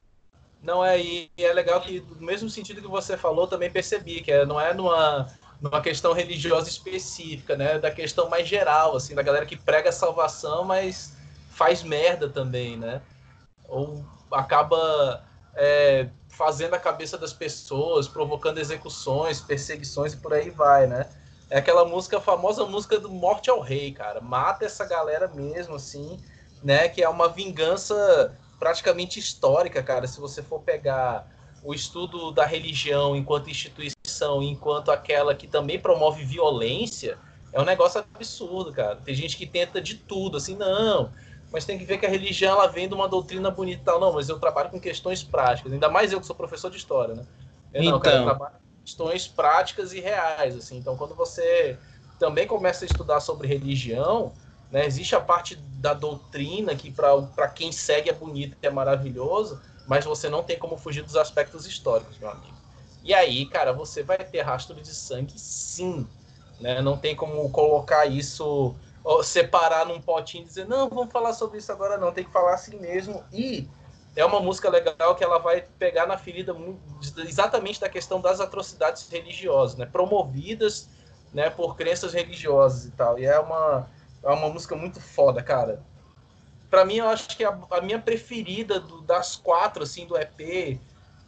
Não é, e é legal que, no mesmo sentido que você falou, também percebi, que é, não é numa... numa questão religiosa específica, né? Da questão mais geral, assim, da galera que prega a salvação, mas faz merda também, né? Ou acaba é, fazendo a cabeça das pessoas, provocando execuções, perseguições e por aí vai, né? É aquela música, a famosa música do Morte ao Rei, cara. Mata essa galera mesmo, assim, né? Que é uma vingança praticamente histórica, cara. Se você for pegar o estudo da religião enquanto instituição, enquanto aquela que também promove violência, é um negócio absurdo, cara. Tem gente que tenta de tudo, assim, não, mas tem que ver que a religião, ela vem de uma doutrina bonita e tal. Não, mas eu trabalho com questões práticas, ainda mais eu que sou professor de história, né? Eu, não, então... cara, eu trabalho com questões práticas e reais, assim. Então, quando você também começa a estudar sobre religião, né, existe a parte da doutrina que para quem segue é bonito e é maravilhoso, mas você não tem como fugir dos aspectos históricos, meu amigo. E aí, cara, você vai ter rastro de sangue, sim. Né? Não tem como colocar isso, separar num potinho e dizer, não, vamos falar sobre isso agora não. Tem que falar assim mesmo. E é uma música legal que ela vai pegar na ferida exatamente da questão das atrocidades religiosas, né? Promovidas, né, por crenças religiosas e tal. E é uma, é uma música muito foda, cara. Pra mim, eu acho que a, a minha preferida do, das quatro, assim, do E P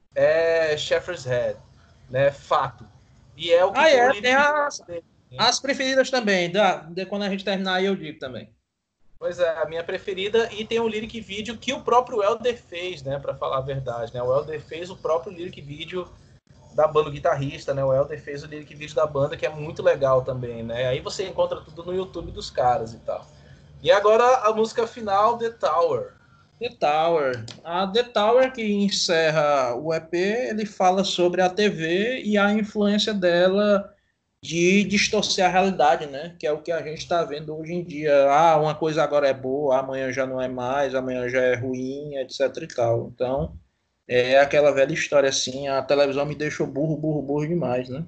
é Shepherd's Head, né? Fato. E é o que ah, tem é, o lírico tem as, dele, né? As preferidas também, da, de quando a gente terminar aí eu digo também. Pois é, a minha preferida, e tem um lyric vídeo que o próprio Helder fez, né, pra falar a verdade, né? O Helder fez o próprio lyric vídeo da banda, o guitarrista, né? O Helder fez o lyric vídeo da banda, que é muito legal também, né? Aí você encontra tudo no YouTube dos caras e tal. E agora a música final, The Tower. The Tower. A The Tower, que encerra o E P, ele fala sobre a T V e a influência dela de distorcer a realidade, né? Que é o que a gente está vendo hoje em dia. Ah, uma coisa agora é boa, amanhã já não é mais, amanhã já é ruim, etc e tal. Então, é aquela velha história assim, a televisão me deixou burro, burro, burro demais, né?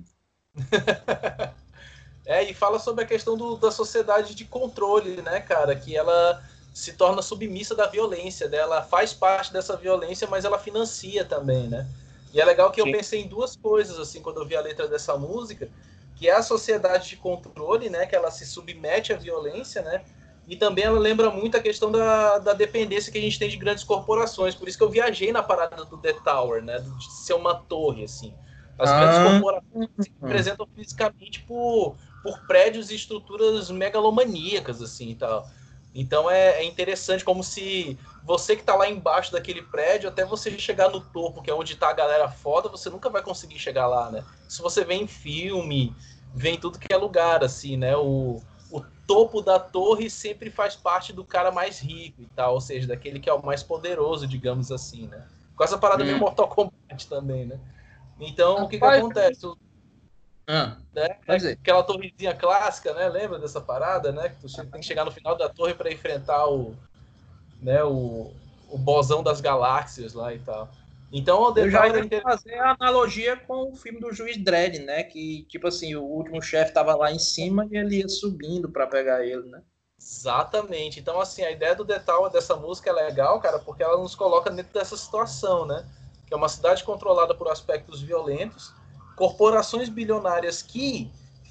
É, e fala sobre a questão do, da sociedade de controle, né, cara? Que ela se torna submissa da violência, né? Ela faz parte dessa violência, mas ela financia também, né? E é legal que Sim. eu pensei em duas coisas, assim, quando eu vi a letra dessa música, que é a sociedade de controle, né? Que ela se submete à violência, né? E também ela lembra muito a questão da, da dependência que a gente tem de grandes corporações. Por isso que eu viajei na parada do The Tower, né? De ser uma torre, assim. As ah. grandes corporações se representam fisicamente por, por prédios e estruturas megalomaníacas, assim, e tal. Então é, é interessante, como se você que tá lá embaixo daquele prédio, até você chegar no topo, que é onde tá a galera foda, você nunca vai conseguir chegar lá, né? Se você vê em filme, vê em tudo que é lugar, assim, né? O, o topo da torre sempre faz parte do cara mais rico e tal, ou seja, daquele que é o mais poderoso, digamos assim, né? Com essa parada hum. meio Mortal Kombat também, né? Então, ah, o que que acontece? Ah, né? Aquela torrezinha clássica, né? Lembra dessa parada, né? Que tu tem que chegar no final da torre para enfrentar o, né? O, o bozão das galáxias lá e tal. Então, o eu já ia inter... fazer a analogia com o filme do Juiz Dredd, né? Que, tipo assim, o último chefe tava lá em cima e ele ia subindo para pegar ele, né? Exatamente. Então, assim, a ideia do The Tower dessa música é legal, cara, porque ela nos coloca dentro dessa situação, né? Que é uma cidade controlada por aspectos violentos, corporações bilionárias que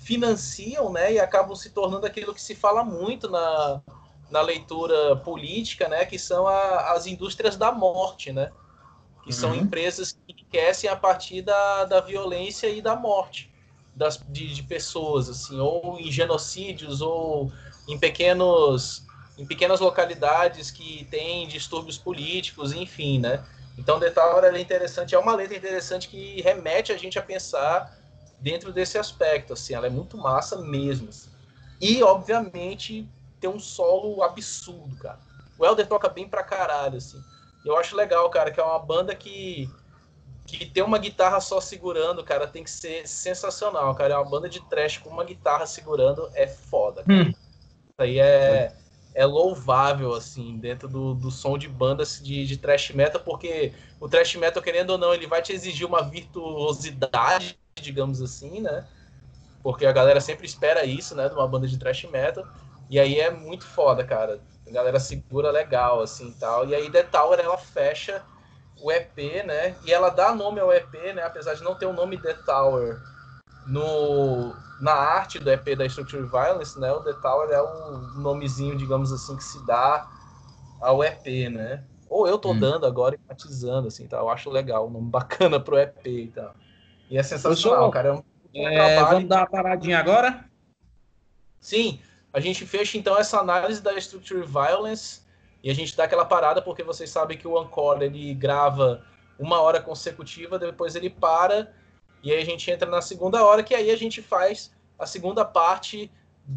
financiam, né, e acabam se tornando aquilo que se fala muito na, na leitura política, né, que são a, as indústrias da morte, né, que uhum. são empresas que enriquecem a partir da, da violência e da morte das, de, de pessoas, assim, ou em genocídios, ou em pequenos em pequenas localidades que têm distúrbios políticos, enfim, né. Então, The Tower é interessante, é uma letra interessante que remete a gente a pensar dentro desse aspecto, assim, ela é muito massa mesmo. Assim. E, obviamente, tem um solo absurdo, cara. O Elder toca bem pra caralho, assim. Eu acho legal, cara, que é uma banda que, que tem uma guitarra só segurando, cara, tem que ser sensacional, cara. É uma banda de thrash com uma guitarra segurando, é foda, cara. Hum. Isso aí é... é louvável, assim, dentro do, do som de bandas de, de thrash metal, porque o thrash metal, querendo ou não, ele vai te exigir uma virtuosidade, digamos assim, né? Porque a galera sempre espera isso, né? De uma banda de thrash metal. E aí é muito foda, cara. A galera segura legal, assim, e tal. E aí The Tower, ela fecha o E P, né? E ela dá nome ao E P, né? Apesar de não ter o nome The Tower no... na arte do E P da Structure Violence, né, o The Tower é um nomezinho, digamos assim, que se dá ao E P, né? Ou eu tô hum. dando agora, enfatizando, assim, tá? Eu acho legal, um nome bacana pro E P e tal. E é sensacional, sou... cara. É um, um é, trabalho... Vamos dar uma paradinha agora? Sim, a gente fecha, então, essa análise da Structure Violence e a gente dá aquela parada, porque vocês sabem que o Encore, ele grava uma hora consecutiva, depois ele para... E aí a gente entra na segunda hora, que aí a gente faz a segunda parte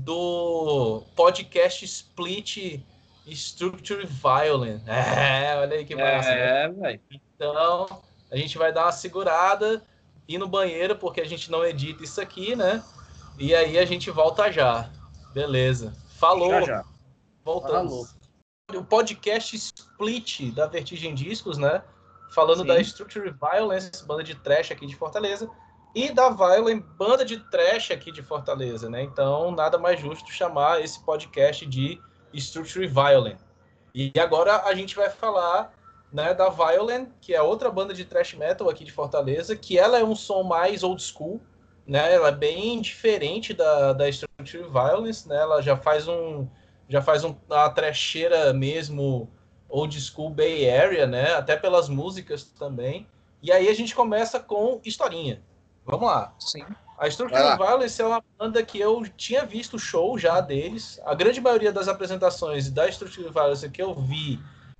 do podcast Split Structure Violent. É, olha aí que massa. É, velho. Então, a gente vai dar uma segurada, ir no banheiro, porque a gente não edita isso aqui, né? E aí a gente volta já. Beleza. Falou. Já, já. Voltamos. Falou. O podcast Split da Vertigem Discos, né? Falando Sim. da Structure Violence, banda de thrash aqui de Fortaleza, e da Violent, banda de thrash aqui de Fortaleza, né? Então, nada mais justo chamar esse podcast de Structure Violent. E agora a gente vai falar, né, da Violent, que é outra banda de thrash metal aqui de Fortaleza, que ela é um som mais old school, né? Ela é bem diferente da, da Structure Violence, né? Ela já faz um já faz um, uma trecheira mesmo old school Bay Area, né? Até pelas músicas também. E aí a gente começa com historinha. Vamos lá. Sim. A Structure Violence é uma banda que eu tinha visto show já deles. A grande maioria das apresentações da Structure Violence que eu vi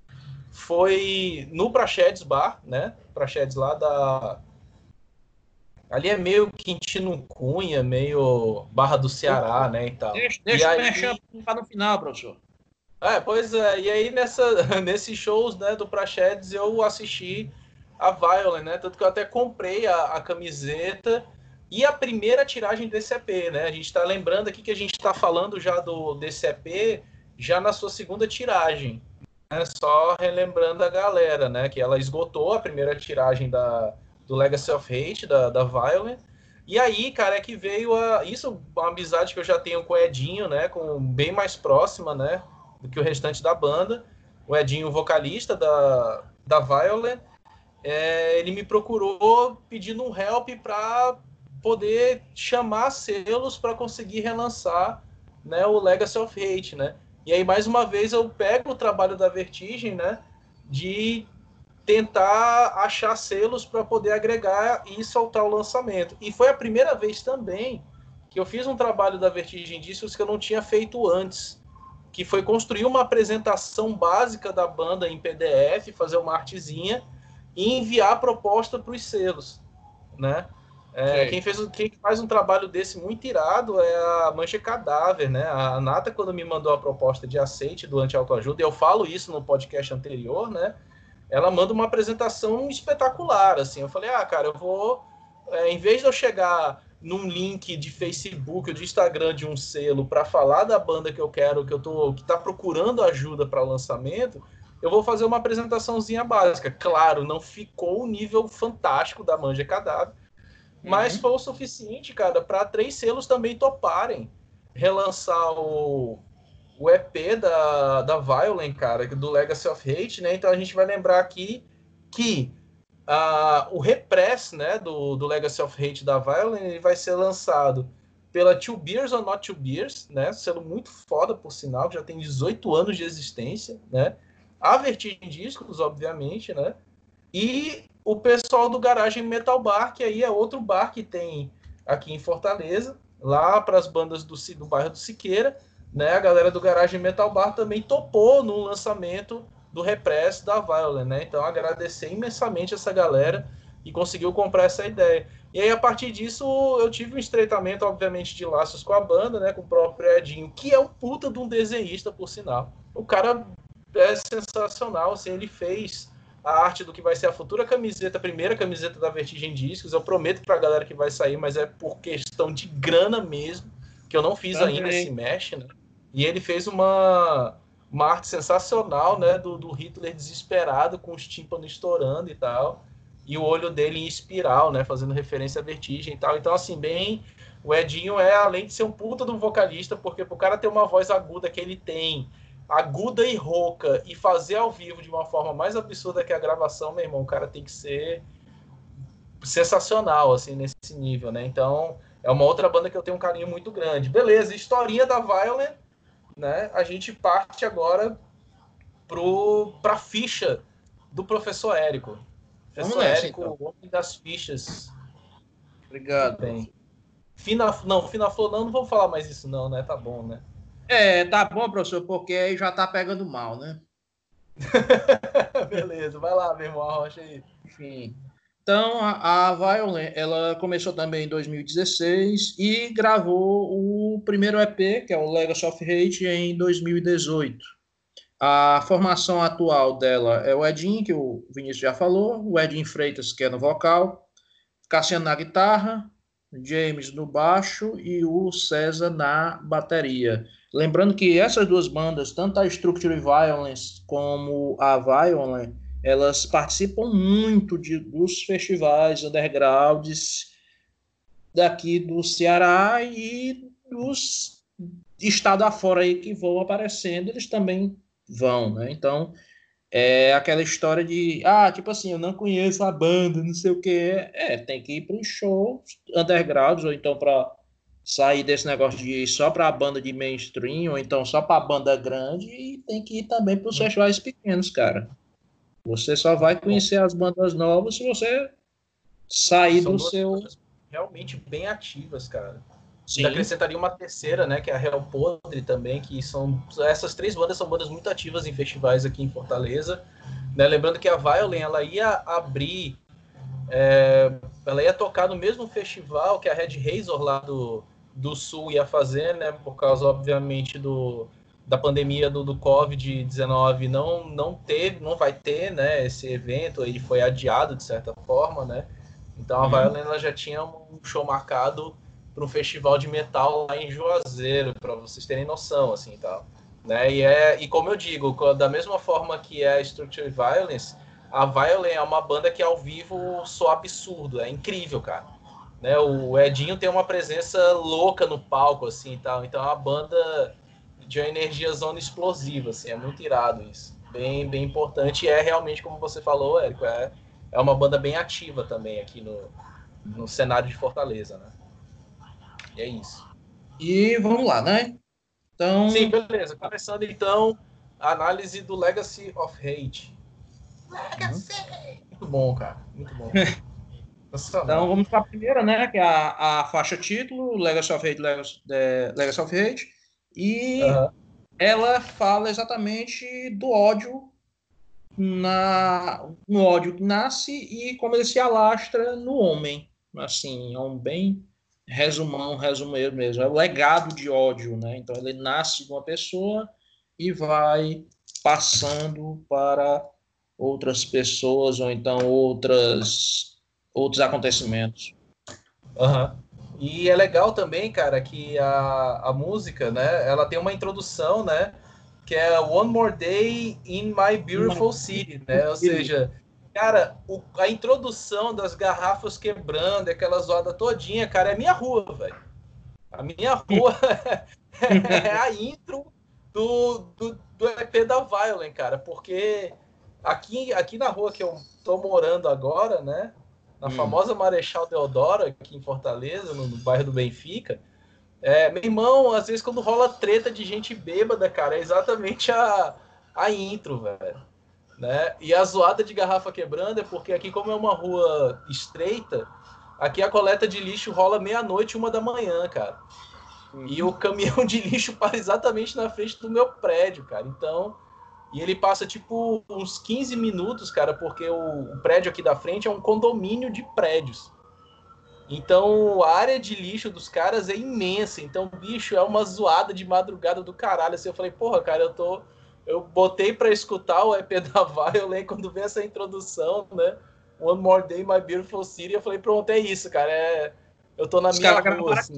foi no Praxedes Bar, né? Praxedes lá da... Ali é meio Quintino Cunha, meio Barra do Ceará, né, e tal. Deixa, deixa e aí... para no final, professor. É, pois é. E aí, nessa, nesses shows, né, do Praxedes, eu assisti a Violent, né? Tanto que eu até comprei a, a camiseta e a primeira tiragem desse E P, né? A gente está lembrando aqui que a gente está falando já do, desse E P já na sua segunda tiragem. Né? Só relembrando a galera, né? Que ela esgotou a primeira tiragem da... do Legacy of Hate, da, da Violent. E aí, cara, é que veio a... Isso, uma amizade que eu já tenho com o Edinho, né? Com, bem mais próxima, né? Do que o restante da banda. O Edinho, vocalista da, da Violent, é, ele me procurou pedindo um help para poder chamar selos para conseguir relançar, né, o Legacy of Hate, né? E aí, mais uma vez, eu pego o trabalho da Vertigem, né? De tentar achar selos para poder agregar e soltar o lançamento. E foi a primeira vez também que eu fiz um trabalho da Vertigem Discos que eu não tinha feito antes, que foi construir uma apresentação básica da banda em P D F, fazer uma artezinha e enviar a proposta para os selos, né? É, quem, fez, quem faz um trabalho desse muito irado é a Mancha Cadáver, né? A Nata, quando me mandou a proposta de aceite do Anti-Autoajuda, eu falo isso no podcast anterior, né? Ela manda uma apresentação espetacular, assim. Eu falei, ah, cara, eu vou... É, em vez de eu chegar num link de Facebook ou de Instagram de um selo para falar da banda que eu quero, que eu tô, que tá procurando ajuda para lançamento, eu vou fazer uma apresentaçãozinha básica. Claro, não ficou o nível fantástico da Manja Cadáver, mas uhum. foi o suficiente, cara, para três selos também toparem relançar o, o E P da, da Violent, cara, do Legacy of Hate, né? Então a gente vai lembrar aqui que Uh, o Repress, né, do, do Legacy of Hate da Violent, ele vai ser lançado pela Two Beers or Not Two Beers, né? Sendo muito foda, por sinal, que já tem dezoito anos de existência, né? A Vertigem Discos, obviamente, né? E o pessoal do Garagem Metal Bar, que aí é outro bar que tem aqui em Fortaleza, lá para as bandas do, do bairro do Siqueira, né? A galera do Garagem Metal Bar também topou no lançamento do Repress da Violent, né? Então, agradecer imensamente essa galera que conseguiu comprar essa ideia. E aí, a partir disso, eu tive um estreitamento, obviamente, de laços com a banda, né? Com o próprio Edinho, que é um puta de um desenhista, por sinal. O cara é sensacional, assim, ele fez a arte do que vai ser a futura camiseta, a primeira camiseta da Vertigem Discos. Eu prometo pra galera que vai sair, mas é por questão de grana mesmo, que eu não fiz Também. ainda esse mesh, né? E ele fez uma, uma arte sensacional, né? Do, do Hitler desesperado, com os tímpanos estourando e tal. E o olho dele em espiral, né? Fazendo referência à Vertigem e tal. Então, assim, bem... O Edinho é, além de ser um puta de um vocalista, porque pro cara ter uma voz aguda que ele tem, aguda e rouca, e fazer ao vivo de uma forma mais absurda que a gravação, meu irmão, o cara tem que ser sensacional, assim, nesse nível, né? Então, é uma outra banda que eu tenho um carinho muito grande. Beleza, historinha da Violent, né? A gente parte agora pro, pra ficha do Professor Érico. Vamos Professor nessa, Érico, então. o homem das fichas. Obrigado. Bem. Fina, não, Fina Flor, não, não vou falar mais isso não, né? Tá bom, né? É, tá bom, professor, porque aí já tá pegando mal, né? Beleza, vai lá, meu irmão, arrocha aí. Enfim. Então, a, a Violent, ela começou também em dois mil e dezesseis e gravou o primeiro E P, que é o Legacy of Hate, em dois mil e dezoito. A formação atual dela é o Edinho, que o Vinícius já falou, o Edinho Freitas, que é no vocal, Cassiano na guitarra, James no baixo e o César na bateria. Lembrando que essas duas bandas, tanto a Structure Violence como a Violent, elas participam muito de, dos festivais undergrounds daqui do Ceará e dos estados afora aí que vão aparecendo, eles também vão, né? Então, é aquela história de, ah, tipo assim, eu não conheço a banda, não sei o que. É, tem que ir para os shows undergrounds, ou então para sair desse negócio de ir só para a banda de mainstream, ou então só para a banda grande, e tem que ir também para os festivais pequenos, cara. Você só vai conhecer as bandas novas se você sair São do duas seu... bandas realmente bem ativas, cara. Ainda Sim. acrescentaria uma terceira, né, que é a Hell Podre também, que são... Essas três bandas são bandas muito ativas em festivais aqui em Fortaleza. Né? Lembrando que a Violent, ela ia abrir... É, ela ia tocar no mesmo festival que a Red Razor lá do, do Sul ia fazer, né, por causa, obviamente, do, da pandemia do, do covid dezenove. Não, não teve, não vai ter, né, esse evento, ele foi adiado, de certa forma, né. Então a Hum. Violent, ela já tinha um show marcado para um festival de metal lá em Juazeiro, para vocês terem noção, assim, tal. Né? E, é, e como eu digo, da mesma forma que é a Structure Violence, a Violent é uma banda que ao vivo soa absurdo, é incrível, cara. Né? O Edinho tem uma presença louca no palco, assim, e tal. Então é uma banda de uma energia zona explosiva, assim, é muito irado isso. Bem, bem importante, e é realmente, como você falou, Érico, é, é uma banda bem ativa também aqui no, no cenário de Fortaleza, né? E é isso. E vamos lá, né? Sim, Então, beleza. Começando então a análise do Legacy of Hate. Legacy! Muito bom, cara. Muito bom. então Sensacional. vamos para a primeira, né? Que é a, a faixa título, Legacy of Hate, Legacy, é, Legacy of Hate. E Uhum. ela fala exatamente do ódio na, no ódio que nasce e como ele se alastra no homem. Assim, é um bem resumão, resumeiro mesmo. É o legado de ódio, né? Então ele nasce de uma pessoa e vai passando para outras pessoas ou então outras outros acontecimentos. Uhum. E é legal também, cara, que a, a música, né, ela tem uma introdução, né, que é One More Day in My Beautiful City, né, ou seja, cara, o, a introdução das garrafas quebrando, aquela zoada todinha, cara, é minha rua, velho. A minha rua é a intro do, do, do E P da Violent, cara, porque aqui, aqui na rua que eu tô morando agora, né, na Hum. famosa Marechal Deodoro, aqui em Fortaleza, no, no bairro do Benfica, É, meu irmão, às vezes quando rola treta de gente bêbada, cara, é exatamente a, a intro, velho. Né? E a zoada de garrafa quebrando é porque aqui, como é uma rua estreita, aqui a coleta de lixo rola meia-noite, uma da manhã, cara. Uhum. E o caminhão de lixo para exatamente na frente do meu prédio, cara. Então, e ele passa tipo uns quinze minutos, cara, porque o, o prédio aqui da frente é um condomínio de prédios. Então, a área de lixo dos caras é imensa. Então, bicho, é uma zoada de madrugada do caralho. Assim, eu falei, porra, cara, eu tô... Eu botei pra escutar o E P da Violent quando veio essa introdução, né? One More Day, My Beautiful City. Eu falei, pronto, é isso, cara. É... Eu tô na Os minha rua, assim.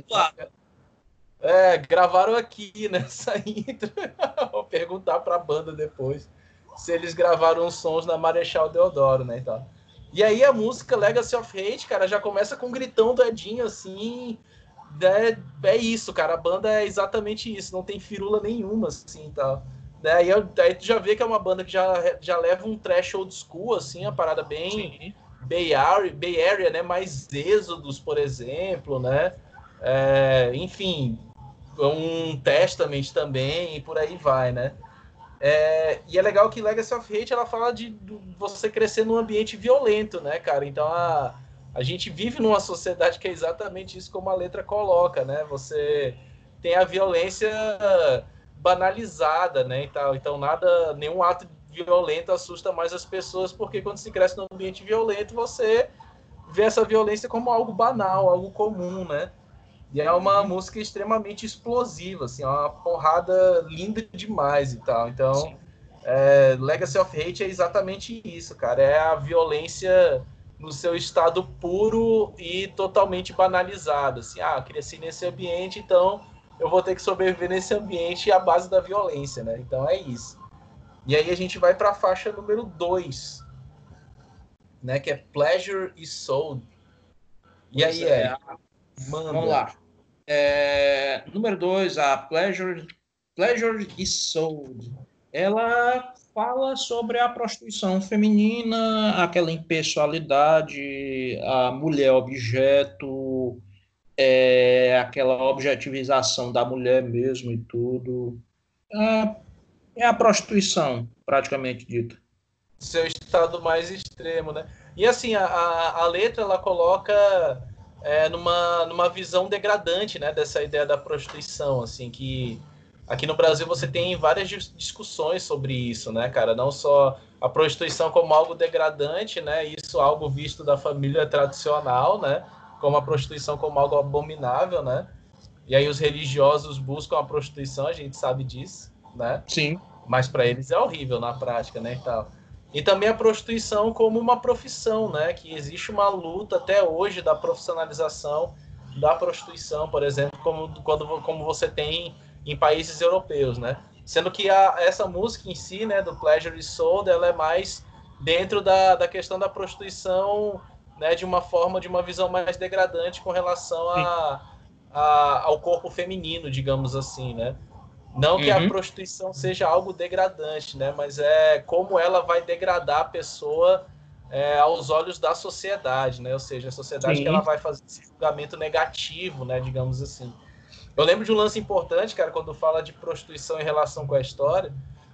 É, gravaram aqui nessa intro. Vou perguntar pra banda depois se eles gravaram os sons na Marechal Deodoro, né, e tal. E aí a música Legacy of Hate, cara, já começa com um gritão do Edinho, assim, é, é isso, cara, a banda é exatamente isso, não tem firula nenhuma, assim, tal. Né? Aí, aí tu já vê que é uma banda que já, já leva um trash old school, assim, a parada bem Bay Area, Bay Area, né, mais Êxodos, por exemplo, né, é, enfim, um Testament também, e por aí vai, né. É, e é legal que Legacy of Hate ela fala de, de você crescer num ambiente violento, né, cara? Então a, a gente vive numa sociedade que é exatamente isso como a letra coloca, né? Você tem a violência banalizada, né? E tal. Então nada, nenhum ato violento assusta mais as pessoas, porque quando se cresce num ambiente violento, você vê essa violência como algo banal, algo comum, né? E é uma uhum. música extremamente explosiva, assim, é uma porrada linda demais e tal. Então, é, Legacy of Hate é exatamente isso, cara. É a violência no seu estado puro e totalmente banalizado. Assim, ah, eu cresci nesse ambiente, então eu vou ter que sobreviver nesse ambiente à base da violência, né? Então é isso. E aí a gente vai para a faixa número dois, né? Que é Pleasure is Sold. E pois aí, é, Eric? Manda. Vamos lá. É, número dois, a Pleasure, Pleasure is Sold. Ela fala sobre a prostituição feminina, aquela impessoalidade, a mulher objeto, é, aquela objetivização da mulher mesmo e tudo. É, é a prostituição, praticamente dita. Seu estado mais extremo, né? E assim, a, a, a letra, ela coloca é, numa, numa visão degradante, né, dessa ideia da prostituição, assim, que aqui no Brasil você tem várias discussões sobre isso, né, cara? Não só a prostituição como algo degradante, né? Isso algo visto da família tradicional, né? Como a prostituição como algo abominável, né? E aí os religiosos buscam a prostituição, a gente sabe disso, né? Sim. Mas para eles é horrível na prática, né, e tal. E também a prostituição como uma profissão, né? Que existe uma luta até hoje da profissionalização da prostituição, por exemplo, como, quando, como você tem em países europeus, né? Sendo que a, essa música em si, né, do Pleasure is Sold, ela é mais dentro da, da questão da prostituição, né, de uma forma, de uma visão mais degradante com relação a, a, ao corpo feminino, digamos assim, né? Não que uhum. a prostituição seja algo degradante, né? Mas é como ela vai degradar a pessoa é, aos olhos da sociedade, né? Ou seja, a sociedade Sim. que ela vai fazer esse julgamento negativo, né? Digamos assim. Eu lembro de um lance importante, cara, quando fala de prostituição em relação com a história.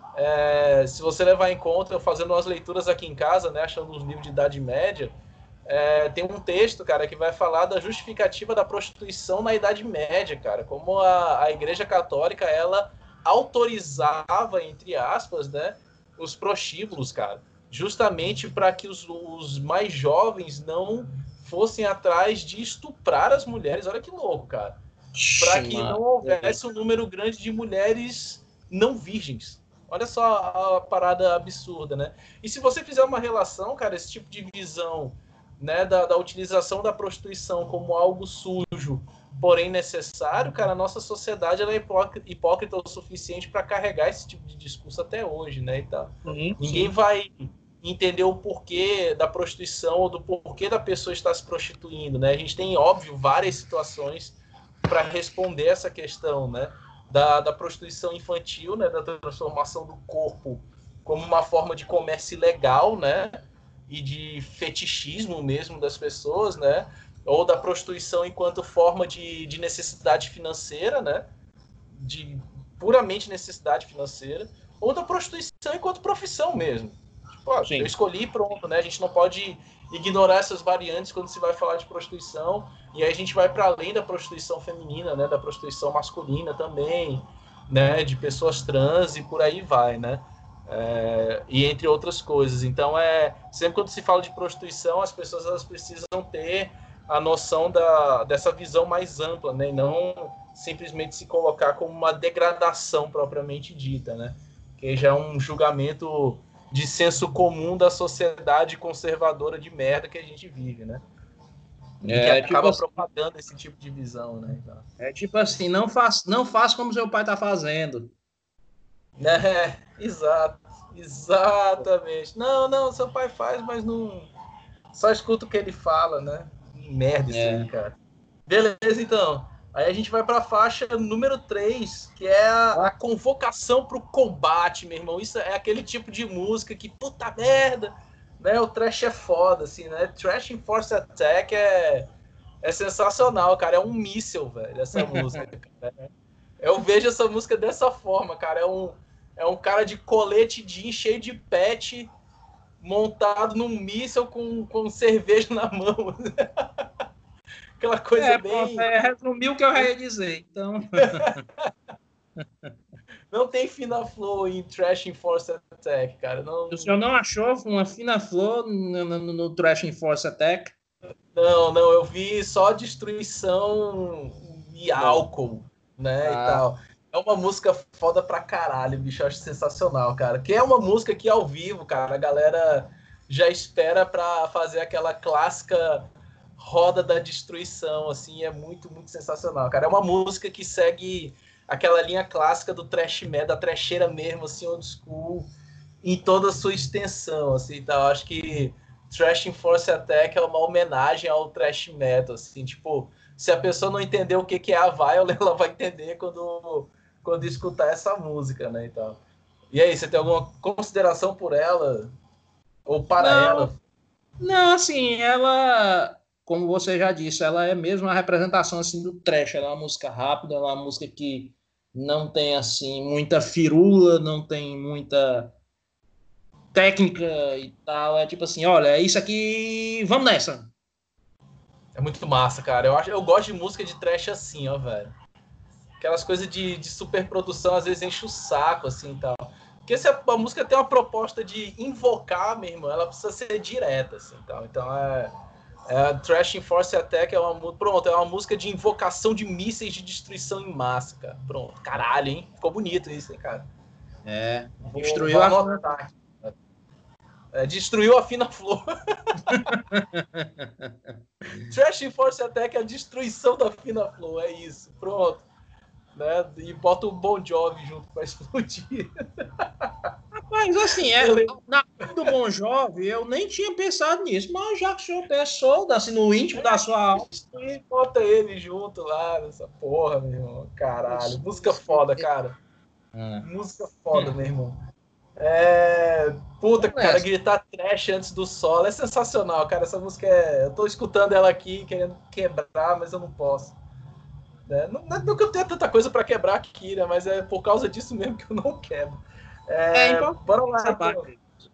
É, se você levar em conta, eu fazendo umas leituras aqui em casa, né? Achando uns livros de Idade Média, é, tem um texto, cara, que vai falar da justificativa da prostituição na Idade Média, cara, como a, a Igreja Católica, ela autorizava, entre aspas, né, os prostíbulos, cara, justamente para que os, os mais jovens não fossem atrás de estuprar as mulheres. Olha que louco, cara. Para que não houvesse um número grande de mulheres não virgens. Olha só a parada absurda, né? E se você fizer uma relação, cara, esse tipo de visão, né, da, da utilização da prostituição como algo sujo, porém necessário, cara, a nossa sociedade ela é hipócrita, hipócrita o suficiente para carregar esse tipo de discurso até hoje, né? E tal. Sim, Ninguém sim. vai entender o porquê da prostituição ou do porquê da pessoa estar se prostituindo, né? A gente tem, óbvio, várias situações para responder essa questão, né? Da, da prostituição infantil, né? Da transformação do corpo como uma forma de comércio ilegal, né? E de fetichismo mesmo das pessoas, né? ou da prostituição enquanto forma de, de necessidade financeira, né? De puramente necessidade financeira, ou da prostituição enquanto profissão mesmo. Tipo, ó, eu escolhi pronto, né? A gente não pode ignorar essas variantes quando se vai falar de prostituição, e aí a gente vai para além da prostituição feminina, né? Da prostituição masculina também, né? De pessoas trans e por aí vai, né? É, e entre outras coisas. Então, é sempre quando se fala de prostituição, as pessoas elas precisam ter a noção da, dessa visão mais ampla, né? E não simplesmente se colocar como uma degradação propriamente dita, né? Que já é um julgamento de senso comum da sociedade conservadora de merda que a gente vive, né? E é, que acaba tipo propagando assim, esse tipo de visão, né? Então, é tipo assim, não faz, não faz como seu pai tá fazendo. É, exato, exatamente. Não, não, seu pai faz, mas não... Só escuta o que ele fala, né? Merda isso é. aí, cara. Beleza, então. Aí a gente vai para a faixa número três, que é a, a convocação para o combate, meu irmão. Isso é aquele tipo de música que, puta merda, né? O trash é foda, assim, né? Trash Enforced Attack é, é sensacional, cara. É um míssil, velho, essa música. Cara. Eu vejo essa música dessa forma, cara. É um, é um cara de colete jeans cheio de pet montado num míssil com, com cerveja na mão. Aquela coisa é, bem... É, resumiu o que eu ia dizer, então... Não tem fina flow em Trash Enforced Attack, cara. Não... O senhor não achou uma fina flow no, no, no Trash Enforced Attack? Não, não. Eu vi só destruição e álcool, né, ah. e tal. É uma música foda pra caralho, bicho. Eu acho sensacional, cara. Que é uma música que ao vivo, cara, a galera já espera pra fazer aquela clássica roda da destruição, assim. É muito, muito sensacional, cara. É uma música que segue aquela linha clássica do thrash metal, da trecheira mesmo, assim, old school, em toda a sua extensão, assim. Então, eu acho que Trash Enforced Attack é uma homenagem ao thrash metal, assim. Tipo, se a pessoa não entender o que, que é a Viola, ela vai entender quando... quando escutar essa música, né, então. E aí, você tem alguma consideração por ela? Ou para não, ela? Não, assim, ela, como você já disse, ela é mesmo a representação, assim, do trash. Ela é uma música rápida, ela é uma música que não tem, assim, muita firula, não tem muita técnica e tal. É tipo assim, olha, é isso aqui, vamos nessa. É muito massa, cara. Eu, acho, eu gosto de música de trash assim, ó, velho. Aquelas coisas de, de superprodução, às vezes enche o saco, assim, e tal. Porque se a, a música tem uma proposta de invocar, meu irmão, ela precisa ser direta, assim, tal. Então, é... é Trash Enforced Attack é uma... Pronto, é uma música de invocação de mísseis de destruição em massa, cara. Pronto, caralho, hein? Ficou bonito isso, hein, cara. É, vou, destruiu vou a... anotar. É, destruiu a fina flor. Trash Enforced Attack é a destruição da fina flor, é isso. Pronto. Né? E bota o Bon Jovi junto pra explodir. Mas assim, é, na do Bon Jovi, eu nem tinha pensado nisso, mas já que o senhor pensou, assim, no íntimo é, da sua alma. E bota ele junto lá nessa porra, meu irmão. Caralho. Isso, música isso, foda, cara. É. Música foda, é. meu irmão. É... Puta, Vamos cara, nessa. Gritar trash antes do solo é sensacional, cara. Essa música é. Eu tô escutando ela aqui, querendo quebrar, mas eu não posso. É, não, não que eu tenha tanta coisa pra quebrar aqui, né? Mas é por causa disso mesmo que eu não quebro. É, é bora lá, então.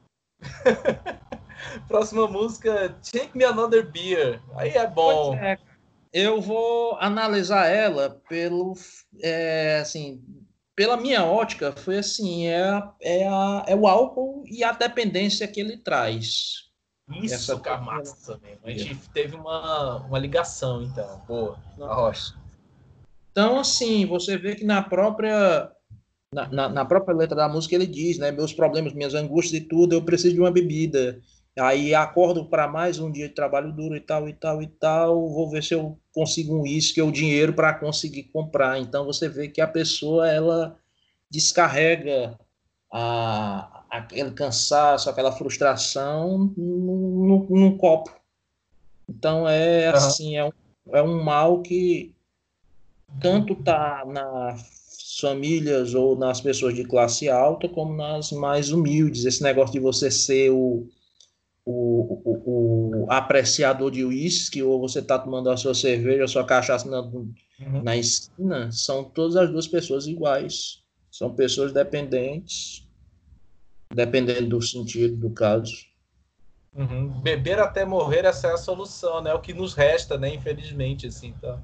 Próxima música, Take Me Another Beer. Aí é bom. É. Eu vou analisar ela pelo, é, assim, pela minha ótica, foi assim, é, é, a, é o álcool e a dependência que ele traz. Isso, Essa cara, massa mesmo. A gente teve uma, uma ligação, então. Boa, a rocha. Então, assim, você vê que na própria na, na, na própria letra da música ele diz, né, meus problemas, minhas angústias e tudo, eu preciso de uma bebida. Aí acordo para mais um dia de trabalho duro e tal, e tal, e tal, vou ver se eu consigo um uísque ou dinheiro para conseguir comprar. Então você vê que a pessoa, ela descarrega a, aquele cansaço, aquela frustração num, num copo. Então é assim, uhum. é, um, é um mal que tanto tá nas famílias ou nas pessoas de classe alta, como nas mais humildes. Esse negócio de você ser o o, o, o apreciador de uísque, ou você está tomando a sua cerveja, a sua cachaça na, Uhum. na esquina, são todas as duas pessoas iguais. São pessoas dependentes, dependendo do sentido do caso. Uhum. Beber até morrer, essa é a solução, né? O que nos resta, né? Infelizmente, assim, então.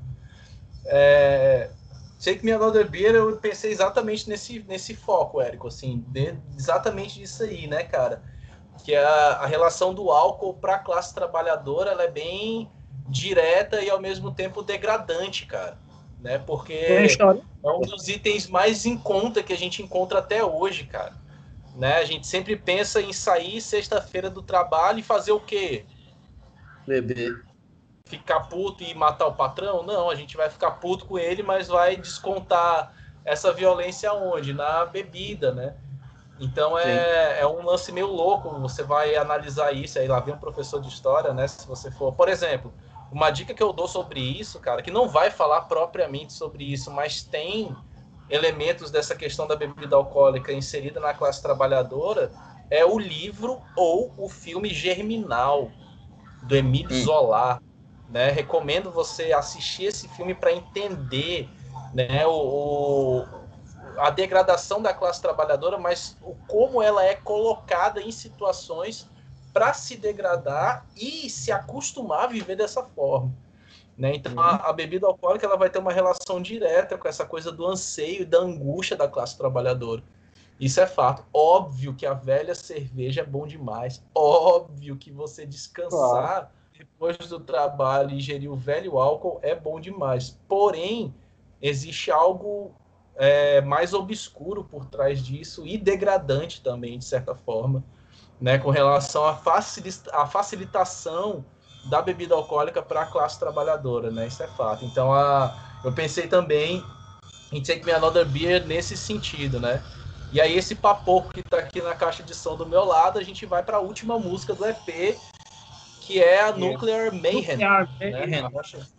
É... Take Me Another Beer, eu pensei exatamente nesse, nesse foco, Érico, assim, de, exatamente isso aí, né, cara? Que a, a relação do álcool para a classe trabalhadora, ela é bem direta e ao mesmo tempo degradante, cara, né? Porque é um dos itens mais em conta que a gente encontra até hoje, cara. Né? A gente sempre pensa em sair sexta-feira do trabalho e fazer o quê? Beber. Ficar puto e matar o patrão? Não, a gente vai ficar puto com ele, mas vai descontar essa violência onde? Na bebida, né? Então é, é um lance meio louco, você vai analisar isso, aí lá vem um professor de história, né? Se você for, por exemplo, uma dica que eu dou sobre isso, cara, que não vai falar propriamente sobre isso, mas tem elementos dessa questão da bebida alcoólica inserida na classe trabalhadora, é o livro ou o filme Germinal, do Émile Hum. Zola. Né? Recomendo você assistir esse filme para entender, né, o, o, a degradação da classe trabalhadora, mas o, como ela é colocada em situações para se degradar e se acostumar a viver dessa forma. Né? Então, a, a bebida alcoólica ela vai ter uma relação direta com essa coisa do anseio e da angústia da classe trabalhadora. Isso é fato. Óbvio que a velha cerveja é bom demais. Óbvio que você descansar claro. Depois do trabalho e ingerir o velho álcool é bom demais. Porém, existe algo é, mais obscuro por trás disso e degradante também, de certa forma, né, com relação à facilita- facilitação da bebida alcoólica para a classe trabalhadora. Né? Isso é fato. Então, a, eu pensei também em Take Me Another Beer nesse sentido, né? E aí esse papoco que tá aqui na caixa de som do meu lado, a gente vai para a última música do E P, que é a Nuclear Mayhem. Nuclear Mayhem. Né?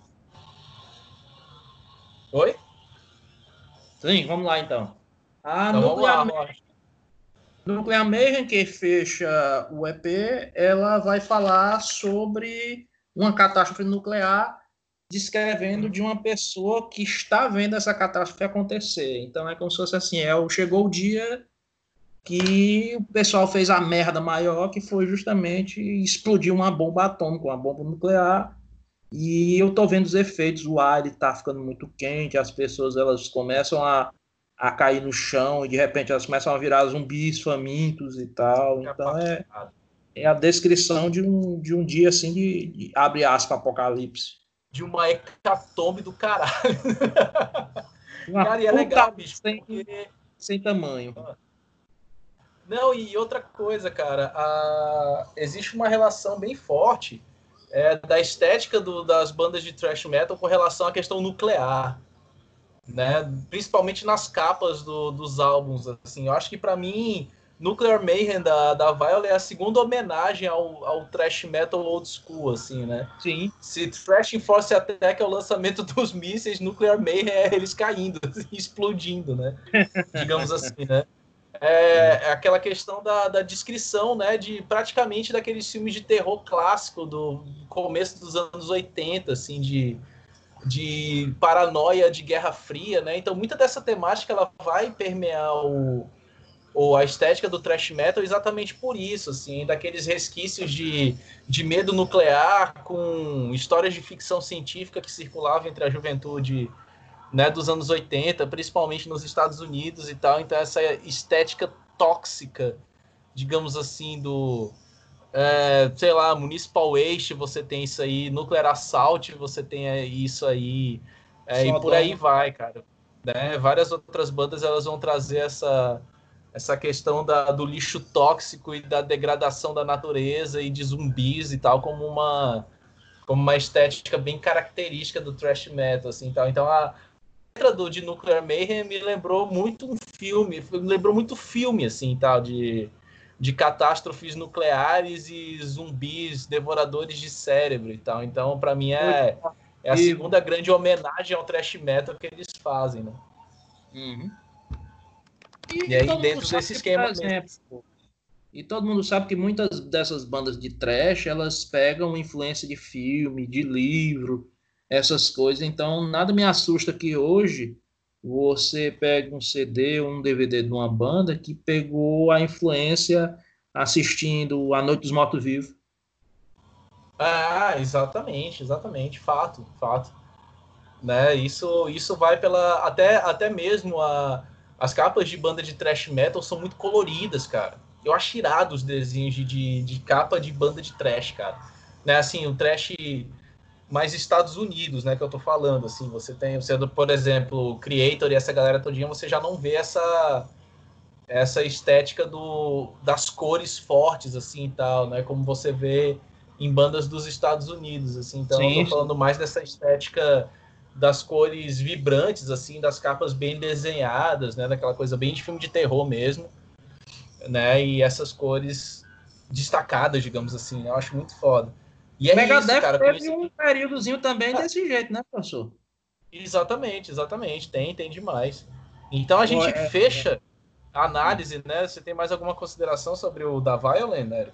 Oi? Sim, vamos lá então. A Então vamos lá, Nuclear, Nuclear Mayhem, que fecha o E P, ela vai falar sobre uma catástrofe nuclear, descrevendo de uma pessoa que está vendo essa catástrofe acontecer. Então é como se fosse assim, é, chegou o dia que o pessoal fez a merda maior, que foi justamente explodir uma bomba atômica, uma bomba nuclear, e eu tô vendo os efeitos, o ar está ficando muito quente, as pessoas elas começam a, a cair no chão, e de repente elas começam a virar zumbis famintos e tal, então é, é a descrição de um, de um dia assim de, de abre aspas, apocalipse. De uma hecatombe do caralho. Uma Cara, e é legal, bicho, sem, porque... sem tamanho. Não, e outra coisa, cara, a... existe uma relação bem forte é, da estética do, das bandas de thrash metal com relação à questão nuclear, né? Principalmente nas capas do, dos álbuns, assim. Eu acho que para mim Nuclear Mayhem da, da Violet é a segunda homenagem ao, ao thrash metal old school, assim, né? Sim. Se Thrash Force Attack é o lançamento dos mísseis, Nuclear Mayhem é eles caindo, assim, explodindo, né? Digamos assim, né? É, é aquela questão da, da descrição, né, de praticamente daqueles filmes de terror clássico do começo dos anos oitenta, assim, de, de paranoia de Guerra Fria, né? Então, muita dessa temática ela vai permear o, o, a estética do thrash metal exatamente por isso, assim, daqueles resquícios de, de medo nuclear com histórias de ficção científica que circulavam entre a juventude, né, dos anos oitenta, principalmente nos Estados Unidos e tal. Então, essa estética tóxica, digamos assim, do... É, sei lá, Municipal Waste, você tem isso aí, Nuclear Assault, você tem isso aí, é, e por aí vai, cara. Né? Várias outras bandas elas vão trazer essa, essa questão da, do lixo tóxico e da degradação da natureza e de zumbis e tal, como uma, como uma estética bem característica do thrash metal, assim, tal. Então, a letra do, de Nuclear Mayhem me lembrou muito um filme, me lembrou muito filme, assim, tal, de de catástrofes nucleares e zumbis devoradores de cérebro e tal. Então, para mim, é, é a segunda grande homenagem ao thrash metal que eles fazem, né? Uhum. E, e aí, dentro desse esquema por exemplo, mesmo. E todo mundo sabe que muitas dessas bandas de thrash, elas pegam influência de filme, de livro, essas coisas. Então, nada me assusta que hoje você pegue um C D ou um D V D de uma banda que pegou a influência assistindo A Noite dos Mortos-Vivos. Ah, exatamente, exatamente, fato, fato. Né? Isso, isso vai pela... Até, até mesmo a, as capas de banda de thrash metal são muito coloridas, cara. Eu acho irado os desenhos de, de, de capa de banda de thrash, cara. Né? Assim, o thrash mais Estados Unidos, né, que eu tô falando, assim, você tem, você, por exemplo, Creator e essa galera todinha, você já não vê essa essa estética do, das cores fortes, assim, e tal, né, como você vê em bandas dos Estados Unidos, assim, então eu tô Sim, sim. falando mais dessa estética das cores vibrantes, assim, das capas bem desenhadas, né, daquela coisa bem de filme de terror mesmo, né, e essas cores destacadas, digamos assim, eu acho muito foda. E é isso, Megadeth cara, com teve isso um aqui. períodozinho também desse jeito, né, professor? Exatamente, exatamente. Tem, tem demais. Então a Pô, gente é, fecha a análise, né? Você tem mais alguma consideração sobre o da Violent, né?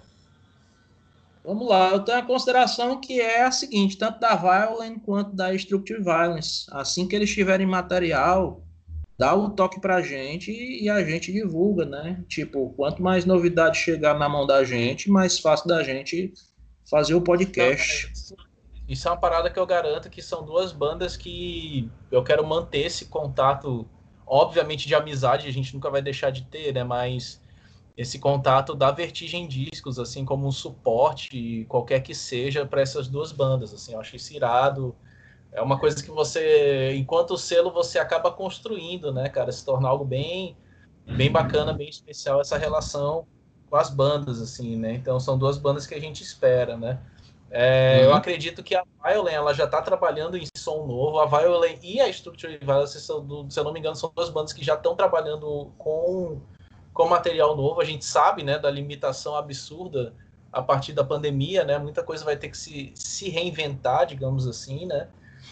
vamos lá, eu tenho a consideração que é a seguinte, tanto da Violent quanto da Structure Violence. Assim que eles tiverem material, dá o toque pra gente e a gente divulga, né? Tipo, quanto mais novidade chegar na mão da gente, mais fácil da gente fazer o Não, podcast. isso, isso é uma parada que eu garanto que são duas bandas que eu quero manter esse contato, obviamente de amizade, a gente nunca vai deixar de ter, né? Mas esse contato da Vertigem Discos, assim, como um suporte, qualquer que seja, para essas duas bandas, assim, eu acho isso irado. É uma coisa que você, enquanto selo, você acaba construindo, né, cara? Se tornar algo bem, bem bacana, bem especial essa relação com as bandas, assim, né? Então são duas bandas que a gente espera, né? É, eu Uhum. acredito que a Violent, ela já está trabalhando em som novo. A Violent e a Structure Violence, são do, se eu não me engano, são duas bandas que já estão trabalhando com, com material novo. A gente sabe, né, da limitação absurda a partir da pandemia, né? Muita coisa vai ter que se, se reinventar, digamos assim, né?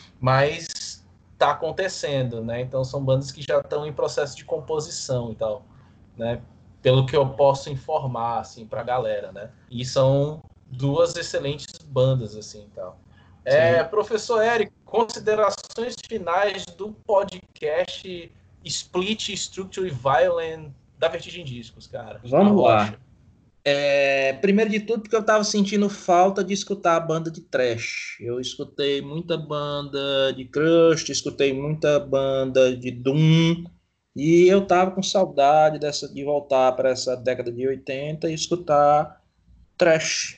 Mas tá acontecendo, né? Então são bandas que já estão em processo de composição e tal, né? Pelo que eu posso informar assim para a galera, né? E são duas excelentes bandas assim, tal. É, Sim. professor Eric, considerações finais do podcast Split Structure Violent da Vertigem Discos, cara. A Vamos lá. Rocha. É, primeiro de tudo, porque eu estava sentindo falta de escutar a banda de thrash. Eu escutei muita banda de crust, escutei muita banda de doom, e eu estava com saudade dessa, de voltar para essa década de oitenta e escutar thrash.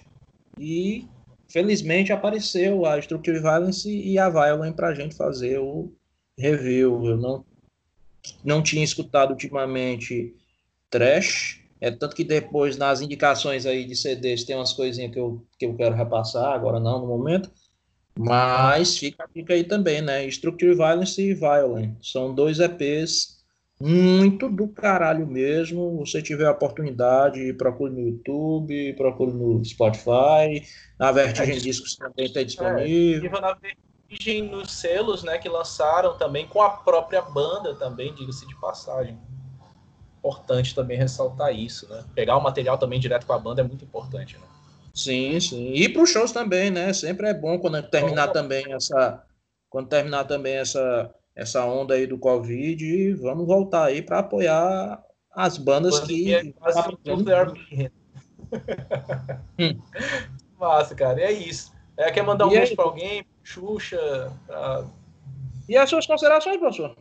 E felizmente apareceu a Structure Violence e a Violent para a gente fazer o review. Eu não, não tinha escutado ultimamente trash. É tanto que depois nas indicações aí de C Ds tem umas coisinhas que eu, que eu quero repassar, agora não no momento. Uhum. Mas fica a dica aí também, né? Structure Violence e Violent. São dois E Ps muito do caralho mesmo. Se você tiver a oportunidade, procure no YouTube, procure no Spotify. Na É, Vertigem dis- Discos também está é, disponível. disponível na Vertigem nos selos, né, que lançaram também com a própria banda também, diga-se de passagem. Importante também ressaltar isso, né? Pegar o material também direto com a banda é muito importante, né? Sim, sim. E para os shows também, né? Sempre é bom quando terminar Bom, também essa, quando terminar também essa, essa onda aí do Covid, vamos voltar aí para apoiar as a bandas pandemia é que quase tá um precisando. nuclear mayhem. Hum. Massa, cara. E é isso. É, quer mandar um E beijo aí, pra alguém? Xuxa? Pra... e as suas considerações, professor?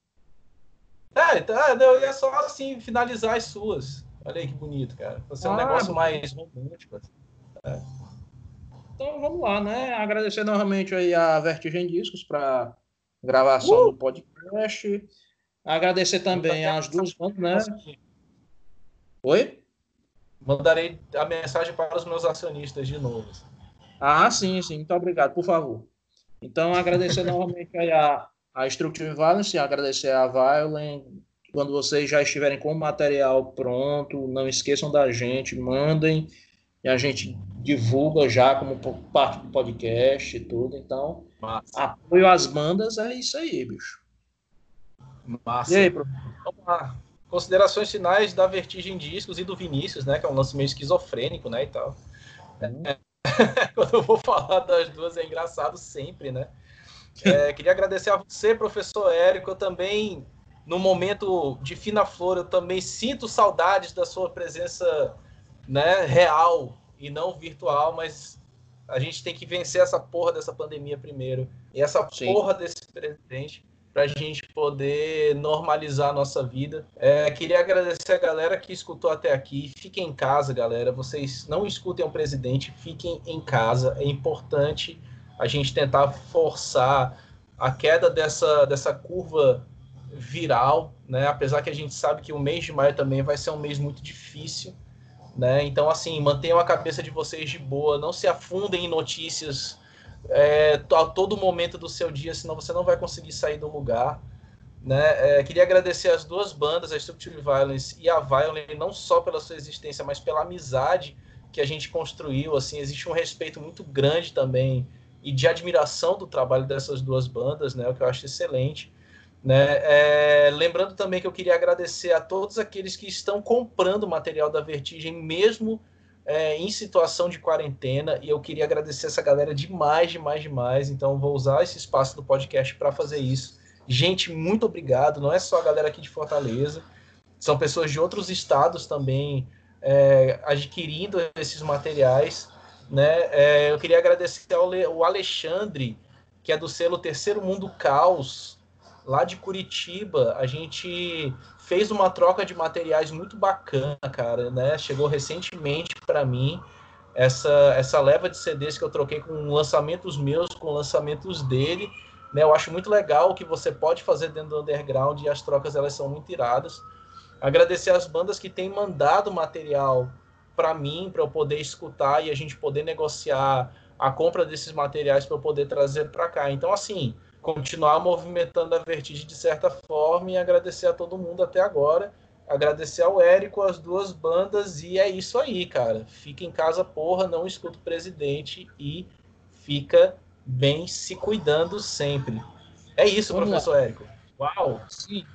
É, tá, não, é só assim finalizar as suas. Olha aí que bonito, cara. Você é um Ah, negócio bom. mais romântico. Assim. É. Então vamos lá, né? Agradecer novamente aí a Vertigem Discos para gravação Uh! do podcast. Agradecer também Mandarei a às duas mensagem bandas, para os né? acionistas. Oi? Mandarei a mensagem para os meus acionistas de novo. Assim. Ah, sim, sim. Muito obrigado, por favor. Então, agradecer novamente aí a, a Structure Violence, agradecer a Violent. Quando vocês já estiverem com o material pronto, não esqueçam da gente, mandem e a gente divulga já como parte do podcast e tudo. Então, Massa. apoio às bandas é isso aí, bicho. E Massa. aí, professor? Vamos lá. considerações finais da Vertigem Discos e do Vinícius, né? Que é um lance meio esquizofrênico, né? E tal. Hum. É, quando eu vou falar das duas é engraçado sempre, né? É, queria agradecer a você, professor Érico. Eu também, no momento de Fina Flor, eu também sinto saudades da sua presença, né, real e não virtual, mas a gente tem que vencer essa porra dessa pandemia primeiro. E essa Sim. porra desse presidente para a gente poder normalizar a nossa vida. É, queria agradecer a galera que escutou até aqui. Fiquem em casa, galera. Vocês não escutem o presidente, fiquem em casa. É importante a gente tentar forçar a queda dessa, dessa curva viral, né? Apesar que a gente sabe que o mês de maio também vai ser um mês muito difícil, né? Então, assim, mantenham a cabeça de vocês de boa, não se afundem em notícias é, a todo momento do seu dia, senão você não vai conseguir sair do lugar, né? É, queria agradecer as duas bandas, a Structure Violence e a Violence, não só pela sua existência, mas pela amizade que a gente construiu. Assim, existe um respeito muito grande também e de admiração do trabalho dessas duas bandas, né? O que eu acho excelente. Né? É, lembrando também que eu queria agradecer a todos aqueles que estão comprando material da Vertigem, mesmo é, em situação de quarentena, e eu queria agradecer essa galera demais, demais, demais. Então vou usar esse espaço do podcast para fazer isso. Gente, muito obrigado. Não é só a galera aqui de Fortaleza, são pessoas de outros estados também é, adquirindo esses materiais, né? É, eu queria agradecer ao Le- o Alexandre, que é do selo Terceiro Mundo Caos, lá de Curitiba. A gente fez uma troca de materiais muito bacana, cara, né? Chegou recentemente para mim essa, essa leva de C Ds que eu troquei com lançamentos meus, com lançamentos dele, né? Eu acho muito legal o que você pode fazer dentro do underground, e as trocas elas são muito iradas. Agradecer as bandas que têm mandado material para mim, para eu poder escutar e a gente poder negociar a compra desses materiais para eu poder trazer para cá. Então, assim, continuar movimentando a Vertigem de certa forma, e agradecer a todo mundo até agora. Agradecer ao Érico, as duas bandas, e é isso aí, cara. Fica em casa, porra, não escuta o presidente e fica bem se cuidando sempre. É isso, Vamos professor lá. Érico. Uau! Sim.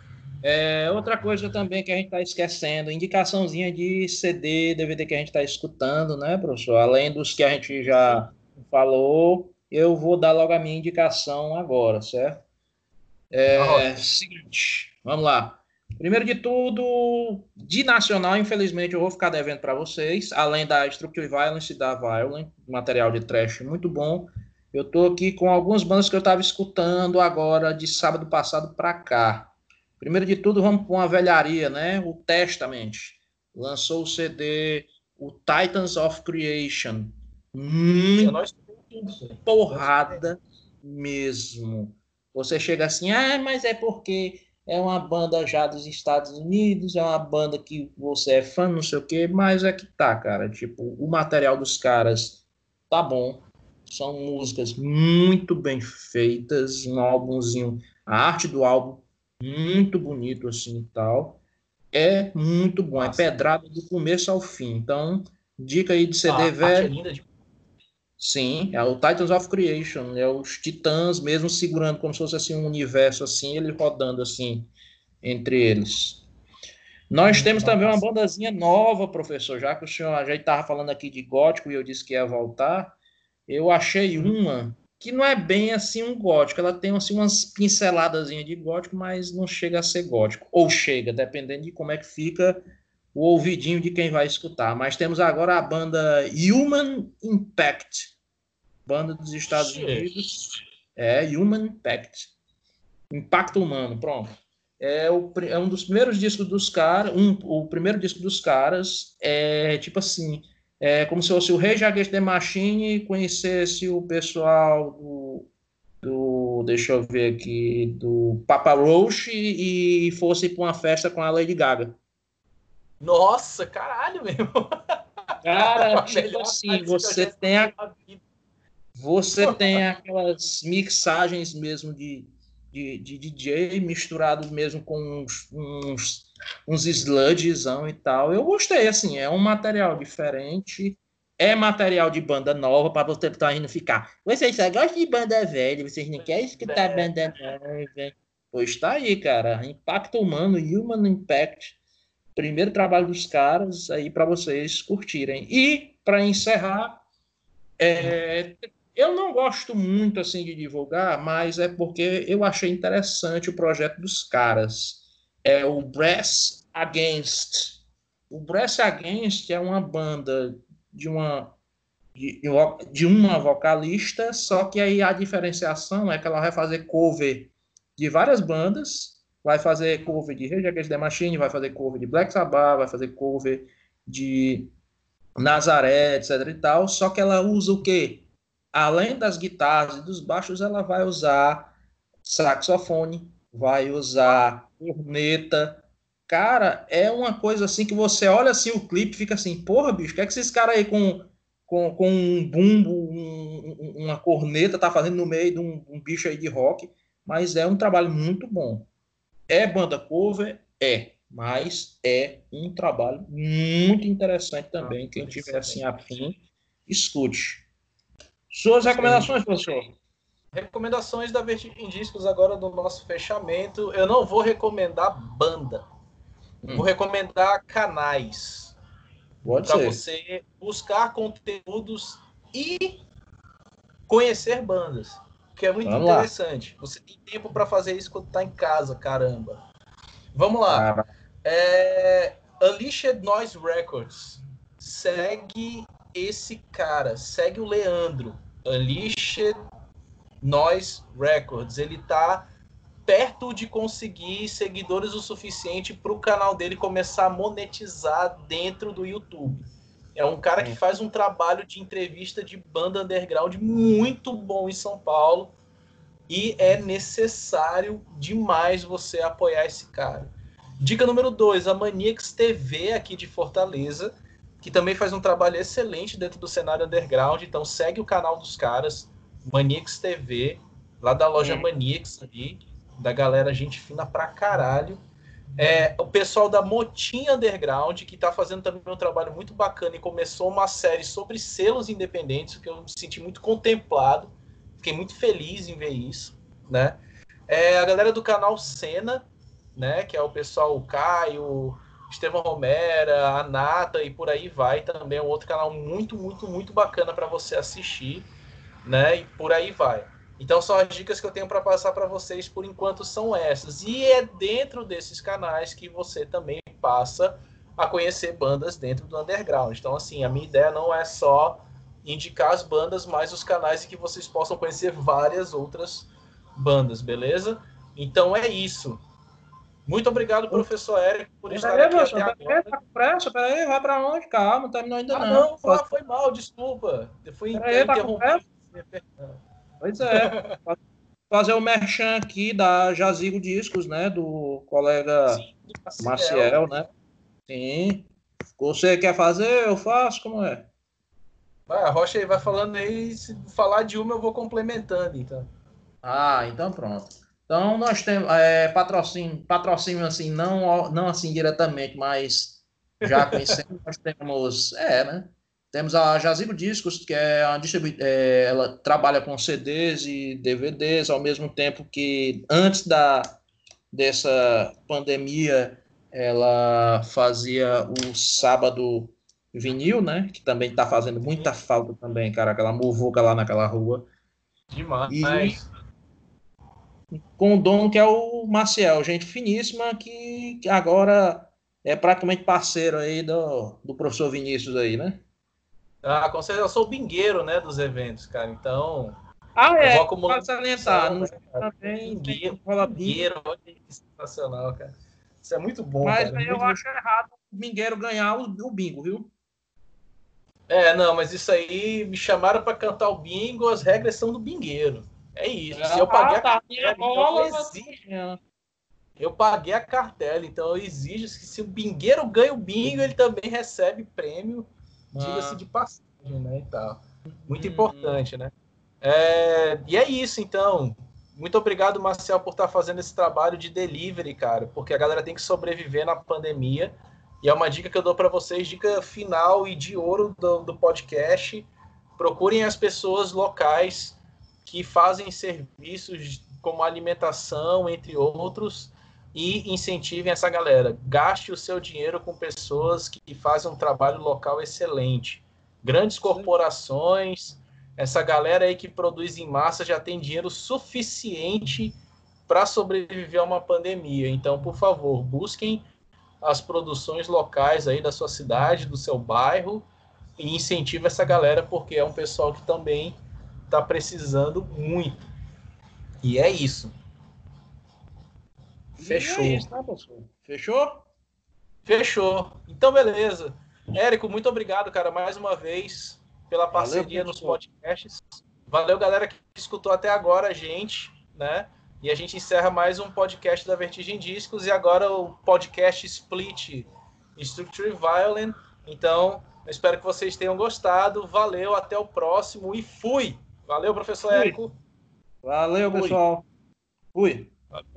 É, outra coisa também que a gente está esquecendo, indicaçãozinha de C D, D V D que a gente está escutando, né, professor? Além dos que a gente já falou, eu vou dar logo a minha indicação agora, certo? É, seguinte, vamos lá. Primeiro de tudo, de nacional, infelizmente, eu vou ficar devendo para vocês, além da Structure Violence e da Violent, material de trash muito bom. Eu estou aqui com algumas bandas que eu estava escutando agora, de sábado passado para cá. Primeiro de tudo, vamos para uma velharia, né? O Testament lançou o C D, o Titans of Creation. Muito porrada mesmo. Você chega assim, ah, mas é porque é uma banda já dos Estados Unidos, é uma banda que você é fã, não sei o quê, mas é que tá, cara. Tipo, o material dos caras tá bom. São músicas muito bem feitas, um álbumzinho, a arte do álbum muito bonito assim e tal. É muito bom, Nossa. É pedrada do começo ao fim. Então, dica aí de C D ah, velho. É linda de... Sim, é o Titans of Creation, é os titãs mesmo segurando como se fosse assim um universo assim, ele rodando assim entre eles. Nós hum, temos nossa. também uma bandazinha nova, professor, já que o senhor já estava falando aqui de gótico e eu disse que ia voltar. Eu achei hum. uma que não é bem assim um gótico, ela tem assim umas pinceladazinhas de gótico, mas não chega a ser gótico, ou chega, dependendo de como é que fica o ouvidinho de quem vai escutar. Mas temos agora a banda Human Impact, banda dos Estados Sim. Unidos, é Human Impact, Impacto Humano, pronto. É, o, é um dos primeiros discos dos caras, um, o primeiro disco dos caras é tipo assim, é como se fosse o Rage Against the Machine conhecesse o pessoal do, do deixa eu ver aqui, do Papa Roach e, e fosse para uma festa com a Lady Gaga. Nossa, caralho, meu! Cara, tipo assim, você tem a, você tem aquelas mixagens mesmo de, de, de D J misturado mesmo com uns, uns, uns sludgezão e tal. Eu gostei, assim, é um material diferente, é material de banda nova para você estar indo ficar. Vocês só gostam de banda velha, vocês não querem escutar é. banda nova. Pois tá aí, cara. Impacto Humano, Human Impact. Primeiro trabalho dos caras aí para vocês curtirem. E, para encerrar, é, eu não gosto muito assim de divulgar, mas é porque eu achei interessante o projeto dos caras. É o Brass Against. O Brass Against é uma banda de uma de, de uma vocalista, só que aí a diferenciação é que ela vai fazer cover de várias bandas, vai fazer cover de Rage Against the Machine, vai fazer cover de Black Sabbath, vai fazer cover de Nazaré, etc e tal, só que ela usa o quê? Além das guitarras e dos baixos, ela vai usar saxofone, vai usar corneta. Cara, é uma coisa assim que você olha assim o clipe e fica assim, porra, bicho, o que é que esses caras aí com, com, com um bumbo, um, uma corneta tá fazendo no meio de um, um bicho aí de rock? Mas é um trabalho muito bom. É banda cover? É. Mas é um trabalho muito interessante Ah, também. Quem tiver assim excelente. afim, escute. Suas Gostei. recomendações, professor? Recomendações da Vertigem Discos agora do nosso fechamento. Eu não vou recomendar banda. Vou Hum, recomendar canais pode para ser. você buscar conteúdos e conhecer bandas, que é muito Vamos lá. interessante. Você tem tempo para fazer isso quando está em casa, caramba. Vamos lá. Cara, É... Unleashed Noise Records. Segue esse cara, segue o Leandro. Unleashed Noise Records. Ele tá perto de conseguir seguidores o suficiente para o canal dele começar a monetizar dentro do YouTube. É um cara que hum, faz um trabalho de entrevista de banda underground muito bom em São Paulo e é necessário demais você apoiar esse cara. Dica número dois, a Maniacs T V aqui de Fortaleza, que também faz um trabalho excelente dentro do cenário underground, então segue o canal dos caras, Maniacs T V, lá da loja hum. Maniacs ali, da galera gente fina pra caralho. É, o pessoal da Motinha Underground, que está fazendo também um trabalho muito bacana e começou uma série sobre selos independentes, que eu me senti muito contemplado, fiquei muito feliz em ver isso, né? É, a galera do canal Cena, né? Que é o pessoal, o Caio, Estevão Romera, a Nata e por aí vai, também é um outro canal muito, muito, muito bacana para você assistir, né? E por aí vai. Então são as dicas que eu tenho para passar para vocês por enquanto são essas. E é dentro desses canais que você também passa a conhecer bandas dentro do underground. Então assim, a minha ideia não é só indicar as bandas, mas os canais em que vocês possam conhecer várias outras bandas, beleza? Então é isso. Muito obrigado, professor Érico, por estar Peraí, aqui até professor, peraí, agora. tá com pressa? Peraí, vai pra onde? Calma, não terminou ainda Ah, não. não, Faz- ah, foi mal, desculpa. Eu fui Peraí, tá com interrompido. pressa? Pois é. Fazer o merchan aqui da Jazigo Discos, né? Do colega Sim, do Maciel. Maciel, né? Sim. Você quer fazer? Eu faço, como é? Vai, a Rocha aí vai falando aí, se falar de uma eu vou complementando, então. Ah, então pronto. Então nós temos é, patrocínio, patrocínio assim, não, não assim diretamente, mas já conhecemos, nós temos, é, né? Temos a Jazigo Discos, que é uma distribu é, ela trabalha com C Ds e D V Ds, ao mesmo tempo que antes da, dessa pandemia ela fazia o sábado vinil, né? Que também está fazendo muita falta também, cara, aquela muvuca lá naquela rua. E Demais. com o dono que é o Maciel, gente finíssima que, que agora é praticamente parceiro aí do, do professor Vinícius aí, né? Ah, com certeza, eu sou o bingueiro, né, dos eventos, cara. Então, Ah, eu vou é, para acumulando salientar, ação, no né, Japão cara? também tem Bingueiro, rola bingo, bingueiro, olha que sensacional, cara. Isso é muito bom, mas cara. aí eu Muito, muito... acho errado o bingueiro ganhar o, o bingo, viu? É, não, mas isso aí me chamaram para cantar o bingo, as regras são do bingueiro. É isso. Se eu paguei Ah, a tá, minha cartela, então eu bola, exijo. Eu paguei a cartela, então eu exijo que se o bingueiro ganha o bingo, ele também recebe prêmio, diga-se ah, de passagem, né, e tal. Muito hum, importante, né? É, e é isso, então. Muito obrigado, Marcel, por estar fazendo esse trabalho de delivery, cara, porque a galera tem que sobreviver na pandemia. E é uma dica que eu dou para vocês, dica final e de ouro do, do podcast. Procurem as pessoas locais que fazem serviços como alimentação, entre outros, e incentivem essa galera. Gaste o seu dinheiro com pessoas que fazem um trabalho local excelente. Grandes corporações, essa galera aí que produz em massa já tem dinheiro suficiente para sobreviver a uma pandemia. Então, por favor, busquem as produções locais aí da sua cidade, do seu bairro, e incentive essa galera, porque é um pessoal que também está precisando muito. E é isso. Fechou. E é isso, tá, professor? Fechou? Fechou. Então, beleza. Érico, muito obrigado, cara, mais uma vez, pela parceria Valeu, nos professor. podcasts. Valeu, galera, que escutou até agora a gente, né? E a gente encerra mais um podcast da Vertigem Discos e agora o podcast Split Structure Violent. Então, eu espero que vocês tenham gostado. Valeu, até o próximo e fui! Valeu, professor Fui. Érico. Valeu, Fui. pessoal. Fui.